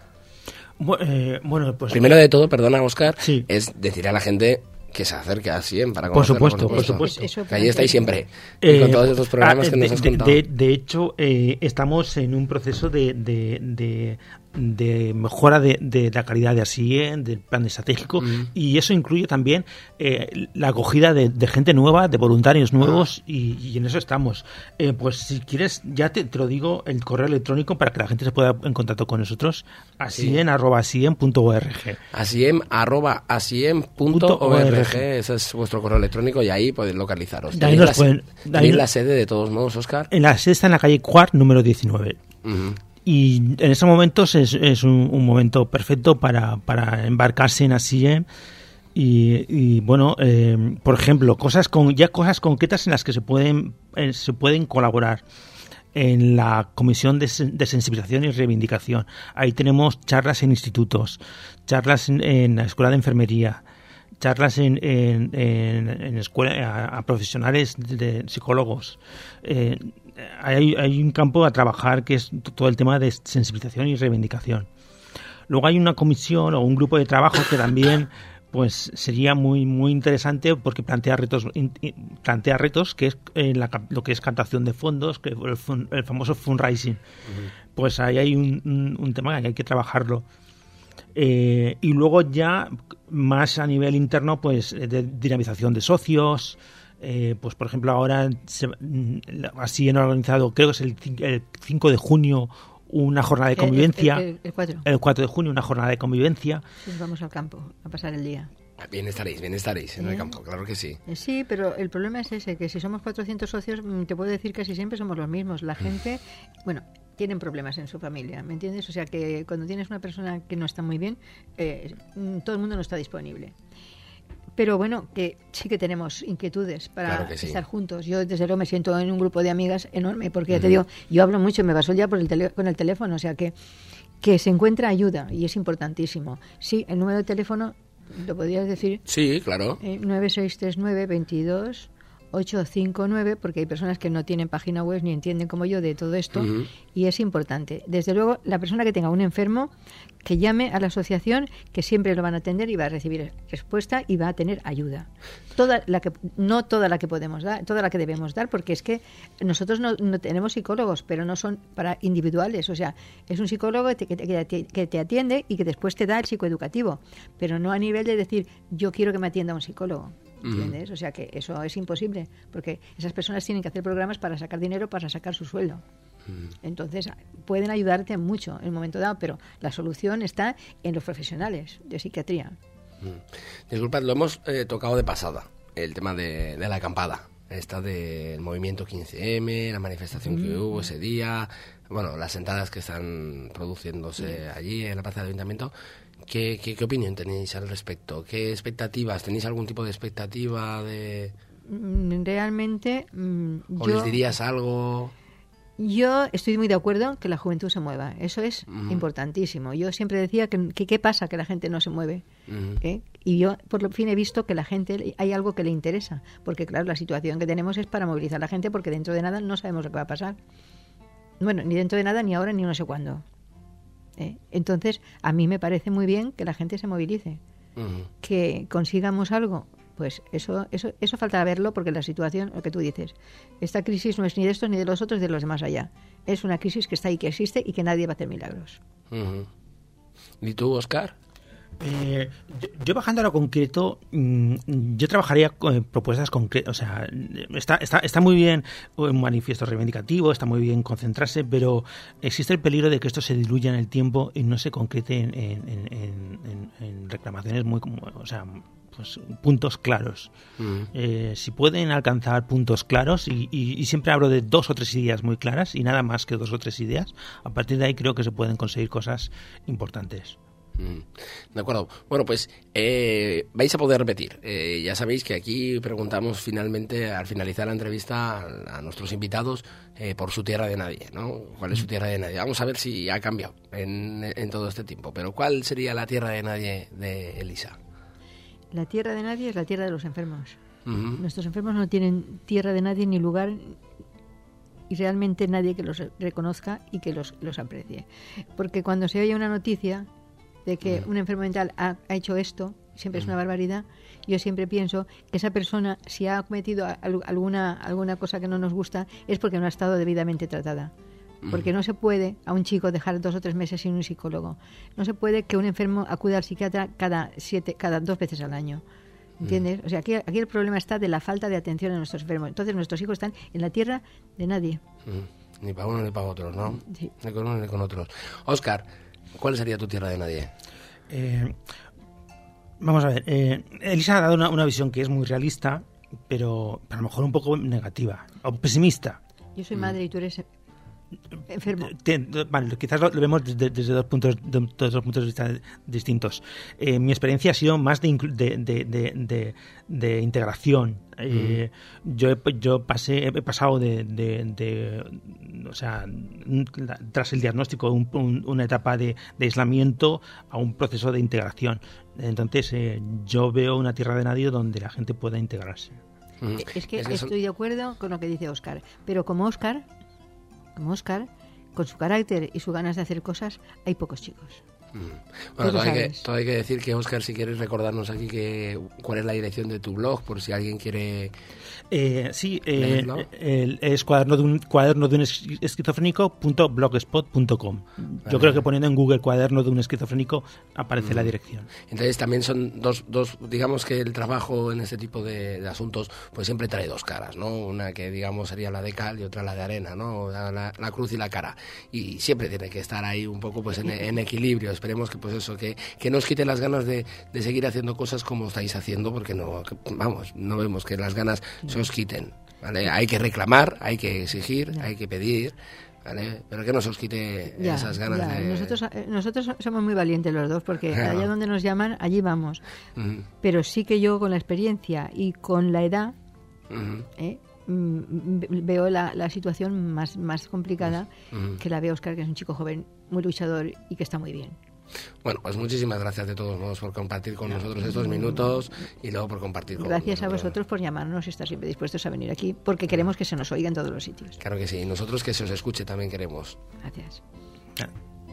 Eh, bueno, pues... Primero de todo, perdona, Óscar, sí. es decir a la gente... que se acerque a Siem para por supuesto, por supuesto, por supuesto. Que ahí estáis siempre eh, y con todos estos programas ah, que nos de, has contado. De, de hecho, eh, estamos en un proceso de, de, de, de mejora de, de la calidad de Asiem, del plan estratégico, mm. y eso incluye también eh, la acogida de, de gente nueva, de voluntarios nuevos, ah. y, y en eso estamos. Eh, pues si quieres, ya te, te lo digo, el correo electrónico para que la gente se pueda en contacto con nosotros, asiem arroba asiem punto org. asiem arroba asiem punto org. Ese es vuestro correo electrónico y ahí podéis localizaros. ¿Tenéis, la, pueden, ¿tenéis la sede de todos modos, Óscar? En la sede está en la calle Cuart, número diecinueve. Uh-huh. Y en estos momentos es, es un, un momento perfecto para, para embarcarse en Asiem. Y, y bueno, eh, por ejemplo, cosas con ya cosas concretas en las que se pueden, eh, se pueden colaborar. En la Comisión de, de Sensibilización y Reivindicación. Ahí tenemos charlas en institutos, charlas en, en la Escuela de Enfermería, charlas en, en, en, en escuela a, a profesionales de, de psicólogos. Eh, hay, hay un campo a trabajar que es todo el tema de sensibilización y reivindicación. Luego hay una comisión o un grupo de trabajo que también pues sería muy muy interesante porque plantea retos plantea retos que es eh, la, lo que es captación de fondos, que el, fun, el famoso fundraising. Uh-huh. Pues ahí hay un, un, un tema que hay que trabajarlo. Eh, y luego ya más a nivel interno, pues de dinamización de socios. Eh, pues por ejemplo ahora se, así han organizado, creo que es el, el cinco de junio, una jornada de convivencia. El, el, el, cuatro. El cuatro de junio, una jornada de convivencia. Sí, vamos al campo a pasar el día. Bien estaréis, bien estaréis en ¿Eh? el campo, claro que sí. Sí, pero el problema es ese, que si somos cuatrocientos socios, te puedo decir que casi siempre somos los mismos. La gente, bueno, tienen problemas en su familia, ¿me entiendes? O sea que cuando tienes una persona que no está muy bien, eh, todo el mundo no está disponible. Pero bueno, que sí que tenemos inquietudes para claro que sí. estar juntos. Yo desde luego me siento en un grupo de amigas enorme, porque ya uh-huh. te digo, yo hablo mucho, me baso ya por el tele, con el teléfono, o sea que, que se encuentra ayuda y es importantísimo. Sí, el número de teléfono, ¿lo podrías decir? Sí, claro. Eh, nueve seis tres nueve, veintidós, ocho cinco nueve, porque hay personas que no tienen página web ni entienden como yo de todo esto, uh-huh. y es importante. Desde luego, la persona que tenga un enfermo, que llame a la asociación, que siempre lo van a atender y va a recibir respuesta y va a tener ayuda. Toda la que, no toda la que podemos dar, toda la que debemos dar, porque es que nosotros no, no tenemos psicólogos, pero no son para individuales. O sea, es un psicólogo que te, que, te, que te atiende y que después te da el psicoeducativo, pero no a nivel de decir, yo quiero que me atienda un psicólogo. ¿Entiendes? O sea que eso es imposible, porque esas personas tienen que hacer programas para sacar dinero, para sacar su sueldo. Entonces, pueden ayudarte mucho en un momento dado, pero la solución está en los profesionales de psiquiatría. Disculpad, lo hemos eh, tocado de pasada, el tema de, de la acampada, esta del movimiento quince eme, la manifestación que hubo ese día, bueno, las sentadas que están produciéndose allí en la plaza del Ayuntamiento. ¿Qué, qué, qué opinión tenéis al respecto? ¿Qué expectativas? ¿Tenéis algún tipo de expectativa de...? Realmente, ¿O yo... les dirías algo...? Yo estoy muy de acuerdo que la juventud se mueva. Eso es uh-huh. importantísimo. Yo siempre decía que, que qué pasa que la gente no se mueve. Uh-huh. ¿Eh? Y yo, por lo fin, he visto que la gente, hay algo que le interesa. Porque, claro, la situación que tenemos es para movilizar a la gente porque dentro de nada no sabemos lo que va a pasar. Bueno, ni dentro de nada, ni ahora, ni no sé cuándo. ¿Eh? Entonces, a mí me parece muy bien que la gente se movilice. Uh-huh. Que consigamos algo. Pues eso, eso, eso falta verlo porque la situación, lo que tú dices, esta crisis no es ni de estos ni de los otros, de los demás allá. Es una crisis que está ahí, que existe y que nadie va a hacer milagros. Uh-huh. ¿Y tú, Óscar? Eh, yo, yo bajando a lo concreto, mmm, yo trabajaría con propuestas concretas. O sea, está, está, está muy bien un manifiesto reivindicativo, está muy bien concentrarse, pero existe el peligro de que esto se diluya en el tiempo y no se concrete en, en, en, en, en reclamaciones muy, o sea, pues puntos claros. Uh-huh. Eh, si pueden alcanzar puntos claros, y, y, y siempre hablo de dos o tres ideas muy claras y nada más que dos o tres ideas, a partir de ahí creo que se pueden conseguir cosas importantes. De acuerdo. Bueno, pues eh, vais a poder repetir. Eh, ya sabéis que aquí preguntamos finalmente, al finalizar la entrevista, a, a nuestros invitados eh, por su tierra de nadie, ¿no? ¿Cuál es su tierra de nadie? Vamos a ver si ha cambiado en, en todo este tiempo. Pero ¿cuál sería la tierra de nadie de Elisa? La tierra de nadie es la tierra de los enfermos. Uh-huh. Nuestros enfermos no tienen tierra de nadie ni lugar y realmente nadie que los reconozca y que los, los aprecie. Porque cuando se oye una noticia de que uh-huh. un enfermo mental ha, ha hecho esto, siempre uh-huh. es una barbaridad, yo siempre pienso que esa persona, si ha cometido alguna, alguna cosa que no nos gusta, es porque no ha estado debidamente tratada. Porque no se puede a un chico dejar dos o tres meses sin un psicólogo. No se puede que un enfermo acuda al psiquiatra cada siete, cada dos veces al año. ¿Entiendes? O sea, aquí, aquí el problema está de la falta de atención a nuestros enfermos. Entonces nuestros hijos están en la tierra de nadie. Mm. Ni para uno ni para otros, ¿no? Sí. Ni con uno ni con otros. Óscar, ¿cuál sería tu tierra de nadie? Eh, vamos a ver. Eh, Elisa ha dado una, una visión que es muy realista, pero a lo mejor un poco negativa o pesimista. Yo soy mm. madre y tú eres enfermo. Vale, quizás lo, lo vemos desde, desde dos puntos de, dos puntos de vista distintos. Eh, mi experiencia ha sido más de, de, de, de, de, de integración. Eh, mm. yo, he, yo pasé, he pasado de, de, de o sea, tras el diagnóstico, un, un, una etapa de, de aislamiento a un proceso de integración. Entonces, eh, yo veo una tierra de nadie donde la gente pueda integrarse. Mm. Es que, es que estoy son... de acuerdo con lo que dice Óscar, pero como Óscar Como Óscar, con su carácter y sus ganas de hacer cosas, hay pocos chicos. Mm. Bueno, todo hay, que, todo hay que decir que, Óscar, si quieres recordarnos aquí que cuál es la dirección de tu blog, por si alguien quiere... Eh, sí, eh, el, es cuaderno de un, cuaderno de un esquizofrénico punto blogspot punto com. Vale. Yo creo que poniendo en Google cuaderno de un esquizofrénico aparece mm. la dirección. Entonces también son dos, dos, digamos que el trabajo en este tipo de, de asuntos pues siempre trae dos caras, ¿no? Una que digamos sería la de cal y otra la de arena, ¿no? La, la, la cruz y la cara. Y siempre tiene que estar ahí un poco pues en, en equilibrio. Esperemos que pues eso, que, que no os quite las ganas de, de seguir haciendo cosas como estáis haciendo, porque no, que, vamos, no vemos que las ganas se os quiten, ¿vale? Hay que reclamar, hay que exigir, ya. hay que pedir, ¿vale? Pero que no se os quite ya, esas ganas ya. de... Nosotros, nosotros somos muy valientes los dos, porque claro. allá donde nos llaman, allí vamos. Uh-huh. Pero sí que yo con la experiencia y con la edad, uh-huh. ¿eh? veo la, la situación más, más complicada uh-huh. que la ve Óscar, que es un chico joven, muy luchador y que está muy bien. Bueno, pues muchísimas gracias de todos modos por compartir con nosotros estos minutos y luego por compartir con Gracias nosotros. a vosotros por llamarnos y estar siempre dispuestos a venir aquí, porque queremos que se nos oiga en todos los sitios. Claro que sí, y nosotros que se os escuche también queremos. Gracias. Ah.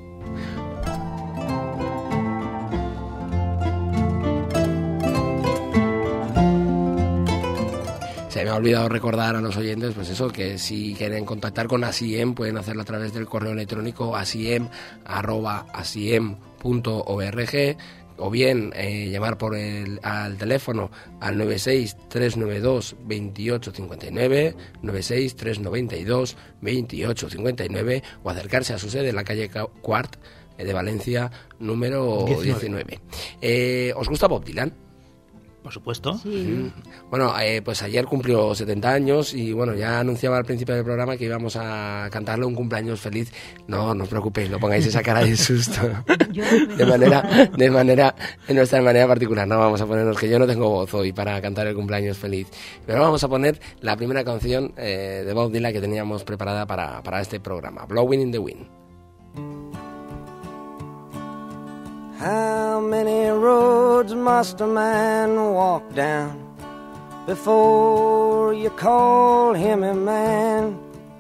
Se me ha olvidado recordar a los oyentes, pues eso, que si quieren contactar con ASIEM pueden hacerlo a través del correo electrónico asiem arroba asiem punto org, o bien eh, llamar por el, al teléfono al nueve seis tres nueve dos veintiocho cincuenta y nueve, nueve seis tres nueve dos veintiocho cincuenta y nueve, o acercarse a su sede en la calle Quart de Valencia número diecinueve. Eh, ¿Os gusta Bob Dylan? Por supuesto. Sí. Bueno, eh, pues ayer cumplió setenta años y bueno, ya anunciaba al principio del programa que íbamos a cantarle un cumpleaños feliz. No, no os preocupéis, no pongáis esa cara de susto. De manera, de manera, de nuestra manera particular. No vamos a ponernos, que yo no tengo voz hoy para cantar el cumpleaños feliz. Pero vamos a poner la primera canción eh, de Bob Dylan que teníamos preparada para, para este programa, Blowing in the Wind. How many roads must a man walk down before you call him a man?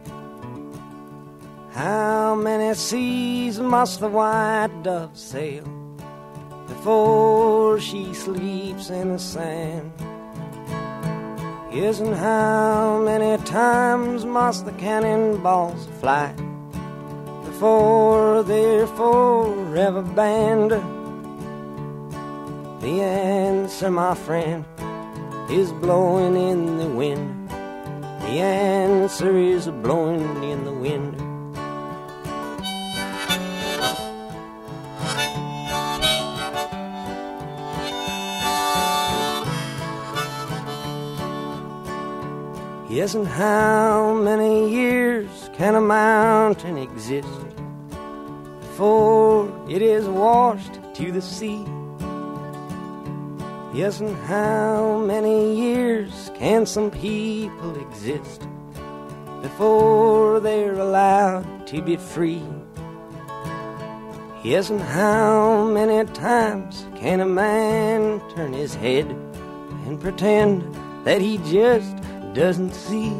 How many seas must the white dove sail before she sleeps in the sand? Yes, and how many times must the cannonballs fly before they're forever banned? The answer, my friend, is blowing in the wind. The answer is blowing in the wind. Yes, and how many years can a mountain exist before it is washed to the sea? Yes, and how many years can some people exist before they're allowed to be free? Yes, and how many times can a man turn his head and pretend that he just doesn't see?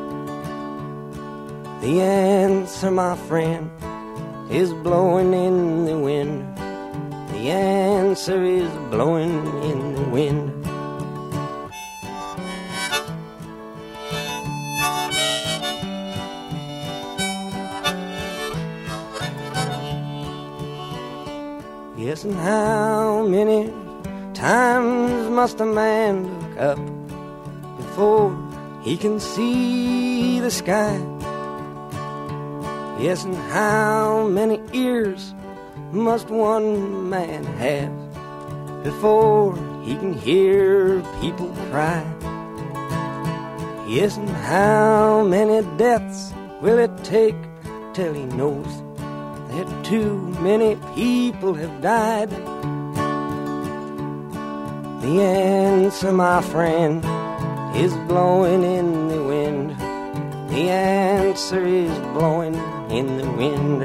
The answer, my friend, is blowing in the wind. The answer is blowing in the wind. Yes, and how many times must a man look up before he can see the sky? Yes, and how many ears must one man have before he can hear people cry? Yes, and how many deaths will it take till he knows that too many people have died? The answer, my friend, is blowing in the wind. The answer is blowing in the wind.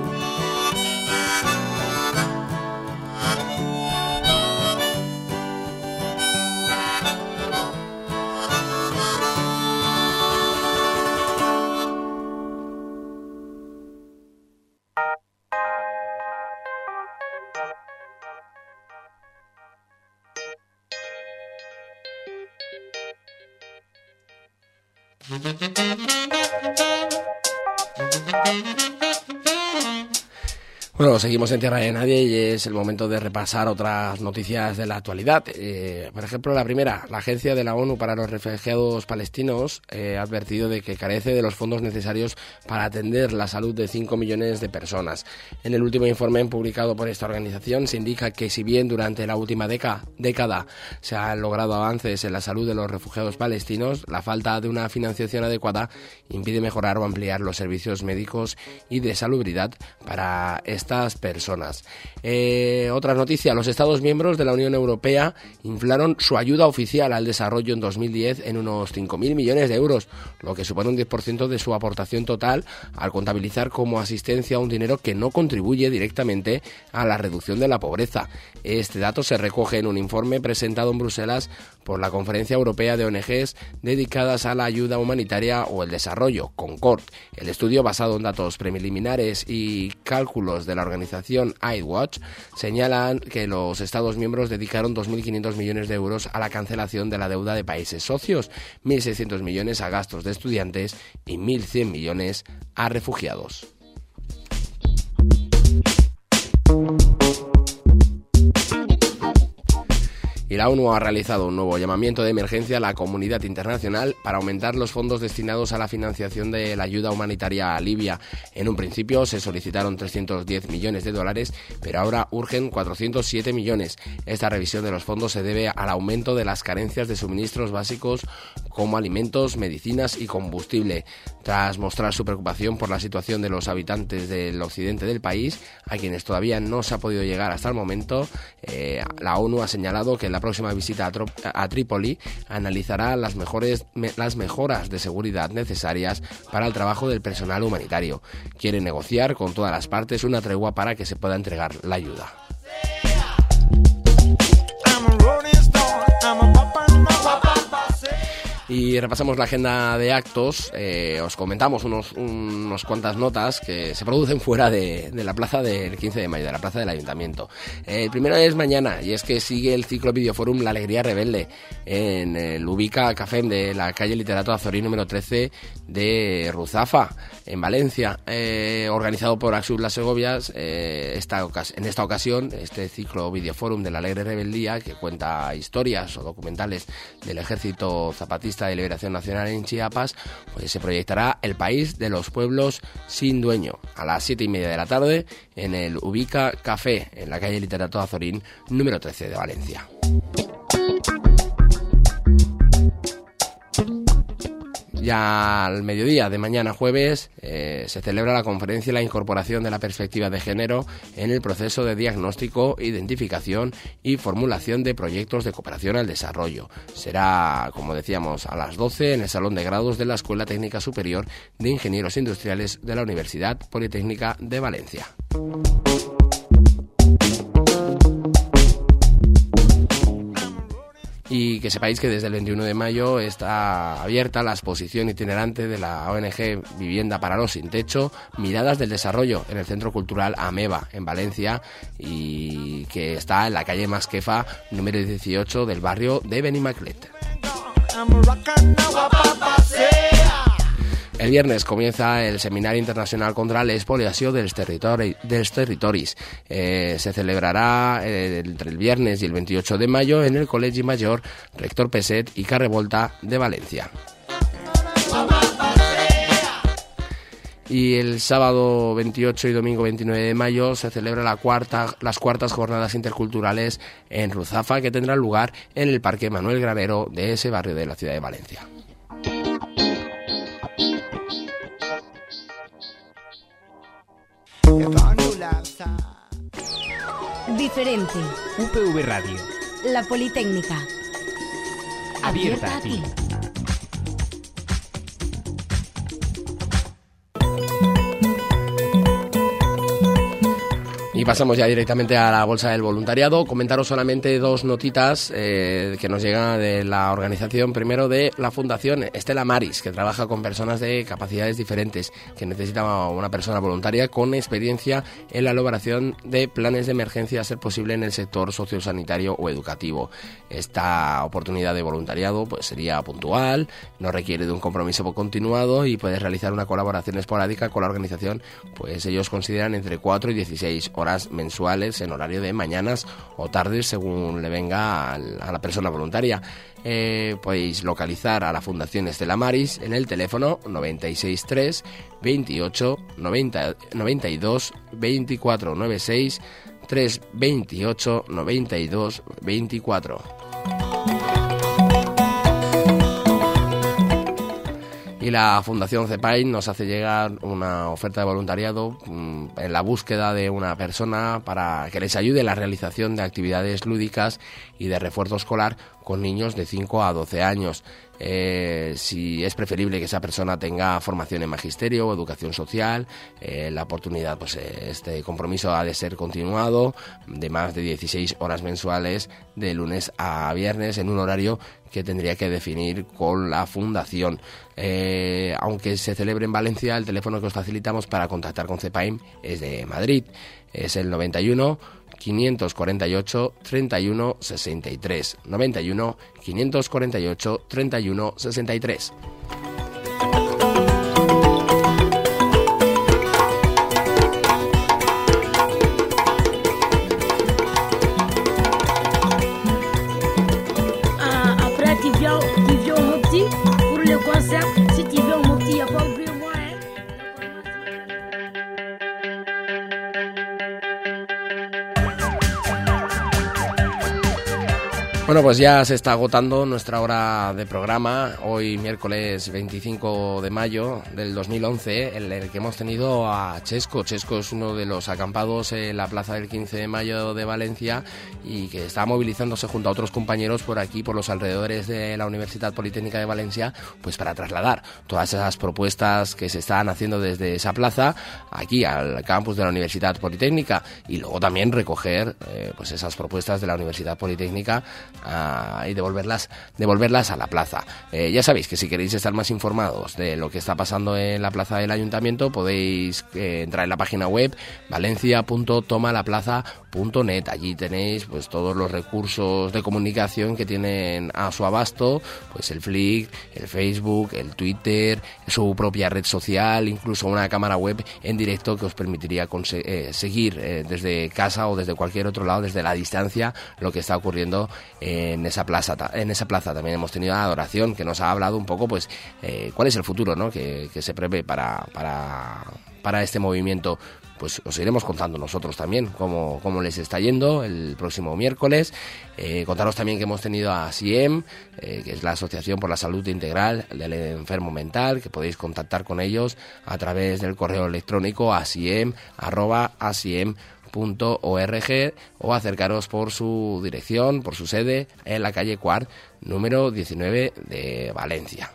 Bueno, seguimos en Tierra de Nadie y es el momento de repasar otras noticias de la actualidad. Eh, por ejemplo, la primera, la Agencia de la ONU para los Refugiados Palestinos eh, ha advertido de que carece de los fondos necesarios para atender la salud de cinco millones de personas. En el último informe publicado por esta organización se indica que si bien durante la última década, década se han logrado avances en la salud de los refugiados palestinos, la falta de una financiación adecuada impide mejorar o ampliar los servicios médicos y de salubridad para esta estas personas. Eh, otra noticia, los Estados miembros de la Unión Europea inflaron su ayuda oficial al desarrollo en dos mil diez en unos cinco mil millones de euros, lo que supone un diez por ciento de su aportación total, al contabilizar como asistencia un dinero que no contribuye directamente a la reducción de la pobreza. Este dato se recoge en un informe presentado en Bruselas por la Conferencia Europea de O N Ges dedicadas a la ayuda humanitaria o el desarrollo, CONCORD. El estudio, basado en datos preliminares y cálculos de la organización AidWatch, señalan que los Estados miembros dedicaron dos mil quinientos millones de euros a la cancelación de la deuda de países socios, mil seiscientos millones a gastos de estudiantes y mil cien millones a refugiados. Y la ONU ha realizado un nuevo llamamiento de emergencia a la comunidad internacional para aumentar los fondos destinados a la financiación de la ayuda humanitaria a Libia. En un principio se solicitaron trescientos diez millones de dólares, pero ahora urgen cuatrocientos siete millones. Esta revisión de los fondos se debe al aumento de las carencias de suministros básicos como alimentos, medicinas y combustible. Tras mostrar su preocupación por la situación de los habitantes del occidente del país, a quienes todavía no se ha podido llegar hasta el momento, eh, la ONU ha señalado que en la próxima visita a, Trop- a Trípoli analizará las, mejores, me, las mejoras de seguridad necesarias para el trabajo del personal humanitario. Quiere negociar con todas las partes una tregua para que se pueda entregar la ayuda. Y repasamos la agenda de actos. Eh, os comentamos unos, unos cuantas notas que se producen fuera de, de la plaza del quince de mayo, de la plaza del Ayuntamiento. Eh, el primero es mañana, y es que sigue el ciclo Videoforum La Alegría Rebelde en el Ubica Café de la calle Literato Azorín número trece de Ruzafa, en Valencia, eh, organizado por Axus Las Segovias. Eh, esta, en esta ocasión, este ciclo Videoforum de La Alegre Rebeldía, que cuenta historias o documentales del Ejército Zapatista de Liberación Nacional en Chiapas, pues se proyectará El País de los Pueblos Sin Dueño a las siete y media de la tarde en el Ubica Café, en la calle Literato Azorín número trece de Valencia. Ya al mediodía de mañana jueves eh, se celebra la conferencia y la incorporación de la perspectiva de género en el proceso de diagnóstico, identificación y formulación de proyectos de cooperación al desarrollo. Será, como decíamos, a las doce en el Salón de Grados de la Escuela Técnica Superior de Ingenieros Industriales de la Universidad Politécnica de Valencia. Y que sepáis que desde el veintiuno de mayo está abierta la exposición itinerante de la O N G Vivienda para los Sin Techo, Miradas del Desarrollo, en el Centro Cultural Ameba, en Valencia, y que está en la calle Masquefa, número dieciocho del barrio de Benimaclet. El viernes comienza el Seminario Internacional contra la Expoliació dels, territori, dels Territoris. Eh, se celebrará eh, entre el viernes y el veintiocho de mayo en el Col·legi Major Rector Peset y Carrevolta de Valencia. Y el sábado veintiocho y domingo veintinueve de mayo se celebra la cuarta, las cuartas jornadas interculturales en Ruzafa, que tendrán lugar en el Parque Manuel Granero de ese barrio de la ciudad de Valencia. Diferente. U P V Radio. La Politécnica. Abierta a ti. Y pasamos ya directamente a la bolsa del voluntariado. Comentaros solamente dos notitas eh, que nos llegan de la organización. Primero, de la Fundación Estela Maris, que trabaja con personas de capacidades diferentes, que necesita una persona voluntaria con experiencia en la elaboración de planes de emergencia, a ser posible en el sector sociosanitario o educativo. Esta oportunidad de voluntariado pues sería puntual, no requiere de un compromiso continuado y puedes realizar una colaboración esporádica con la organización. Pues ellos consideran entre cuatro y dieciséis horas mensuales en horario de mañanas o tardes, según le venga a la persona voluntaria. Eh, podéis localizar a la Fundación Estela Maris en el teléfono noventa y seis tres veintiocho noventa noventa y dos veinticuatro noventa y seis tres veintiocho noventa y dos veinticuatro. Y la Fundación CEPAIN nos hace llegar una oferta de voluntariado mmm, en la búsqueda de una persona para que les ayude en la realización de actividades lúdicas y de refuerzo escolar con niños de cinco a doce años. Eh, si es preferible que esa persona tenga formación en magisterio o educación social, eh, la oportunidad, pues este compromiso ha de ser continuado de más de dieciséis horas mensuales de lunes a viernes en un horario que tendría que definir con la Fundación. Eh, aunque se celebre en Valencia, el teléfono que os facilitamos para contactar con CEPAIN es de Madrid, es el noventa y uno quinientos cuarenta y ocho treinta y uno sesenta y tres, noventa y uno quinientos cuarenta y ocho treinta y uno sesenta y tres. Bueno, pues ya se está agotando nuestra hora de programa. Hoy, miércoles veinticinco de mayo del dos mil once, en el que hemos tenido a Chesco. Chesco es uno de los acampados en la plaza del quince de mayo de Valencia y que está movilizándose junto a otros compañeros por aquí, por los alrededores de la Universidad Politécnica de Valencia, pues para trasladar todas esas propuestas que se están haciendo desde esa plaza aquí al campus de la Universidad Politécnica y luego también recoger eh, pues esas propuestas de la Universidad Politécnica Uh, y devolverlas devolverlas a la plaza. Eh, ya sabéis que si queréis estar más informados de lo que está pasando en la plaza del Ayuntamiento, podéis eh, entrar en la página web valencia punto toma la plaza punto net. Allí tenéis pues todos los recursos de comunicación que tienen a su abasto, pues el Flickr, el Facebook, el Twitter, su propia red social, incluso una cámara web en directo que os permitiría conse- eh, seguir eh, desde casa o desde cualquier otro lado, desde la distancia, lo que está ocurriendo en esa plaza. En esa plaza también hemos tenido a Adoración, que nos ha hablado un poco pues eh, cuál es el futuro, ¿no?, que, que se prevé para, para, para este movimiento. Pues os iremos contando nosotros también cómo, cómo les está yendo el próximo miércoles. Eh, contaros también que hemos tenido a S I E M, eh, que es la Asociación por la Salud Integral del Enfermo Mental, que podéis contactar con ellos a través del correo electrónico asiem arroba asiem punto org o acercaros por su dirección, por su sede en la calle Cuart, número diecinueve de Valencia.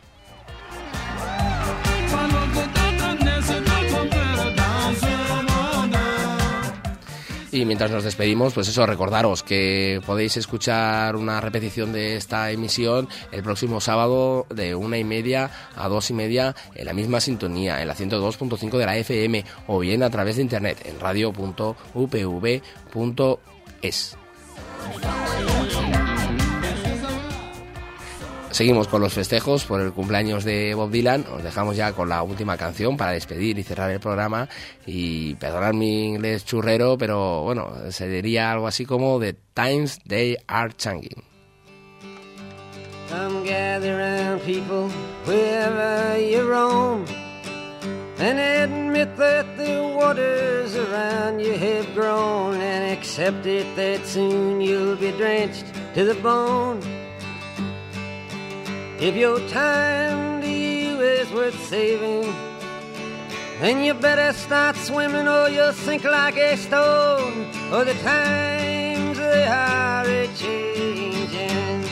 Y mientras nos despedimos, pues eso, recordaros que podéis escuchar una repetición de esta emisión el próximo sábado de una y media a dos y media en la misma sintonía, en la ciento dos punto cinco de la F M, o bien a través de internet en radio punto u p v punto es. Seguimos con los festejos por el cumpleaños de Bob Dylan. Os dejamos ya con la última canción para despedir y cerrar el programa. Y perdonad mi inglés churrero, pero bueno, se diría algo así como The Times They Are Changing. Come gather round, people, wherever you roam, and admit that the waters around you have grown, and accept it that soon you'll be drenched to the bone. If your time to you is worth saving, then you better start swimming or you'll sink like a stone, or the times they are a-changing.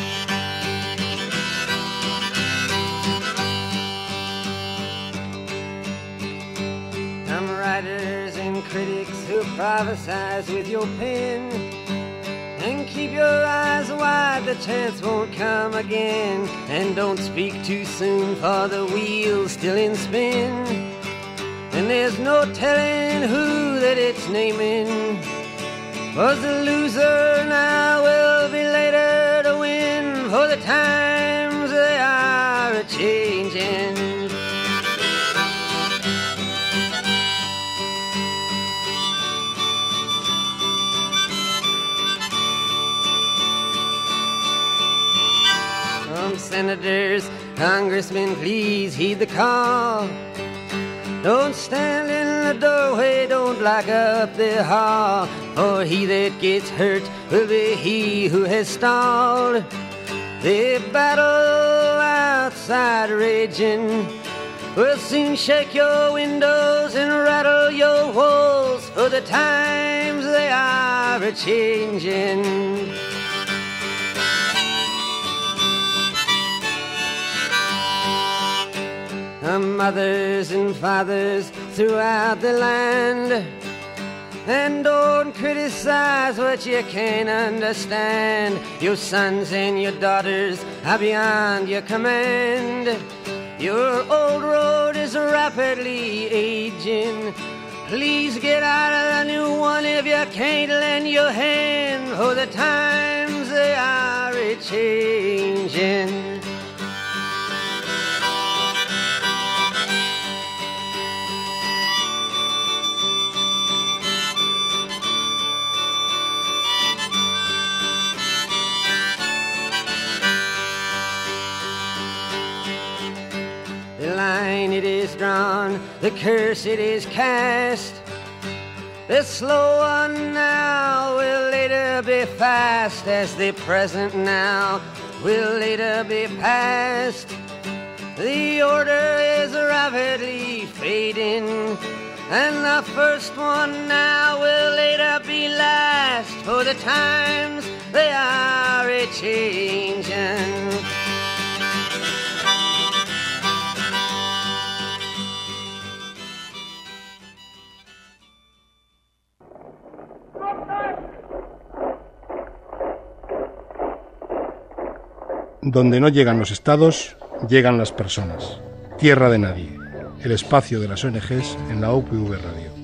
Some writers and critics who prophesize with your pen, and keep your eyes wide, the chance won't come again. And don't speak too soon, for the wheel's still in spin, and there's no telling who that it's naming. Was the loser now will be later to win, for the times they are a-changing. Senators, congressmen, please heed the call. Don't stand in the doorway, don't block up the hall, for he that gets hurt will be he who has stalled. The battle outside raging will soon shake your windows and rattle your walls, for the times they are a-changing. Mothers and fathers throughout the land, and don't criticize what you can't understand. Your sons and your daughters are beyond your command. Your old road is rapidly aging. Please get out of the new one if you can't lend your hand, for the times they are a-changing. It is drawn, the curse it is cast. The slow one now will later be fast. fast as the present now will later be past. The order is rapidly fading, and the first one now will later be last, for the times they are a-changin'. Donde no llegan los estados, llegan las personas. Tierra de nadie. El espacio de las O N Ges en la U P V Radio.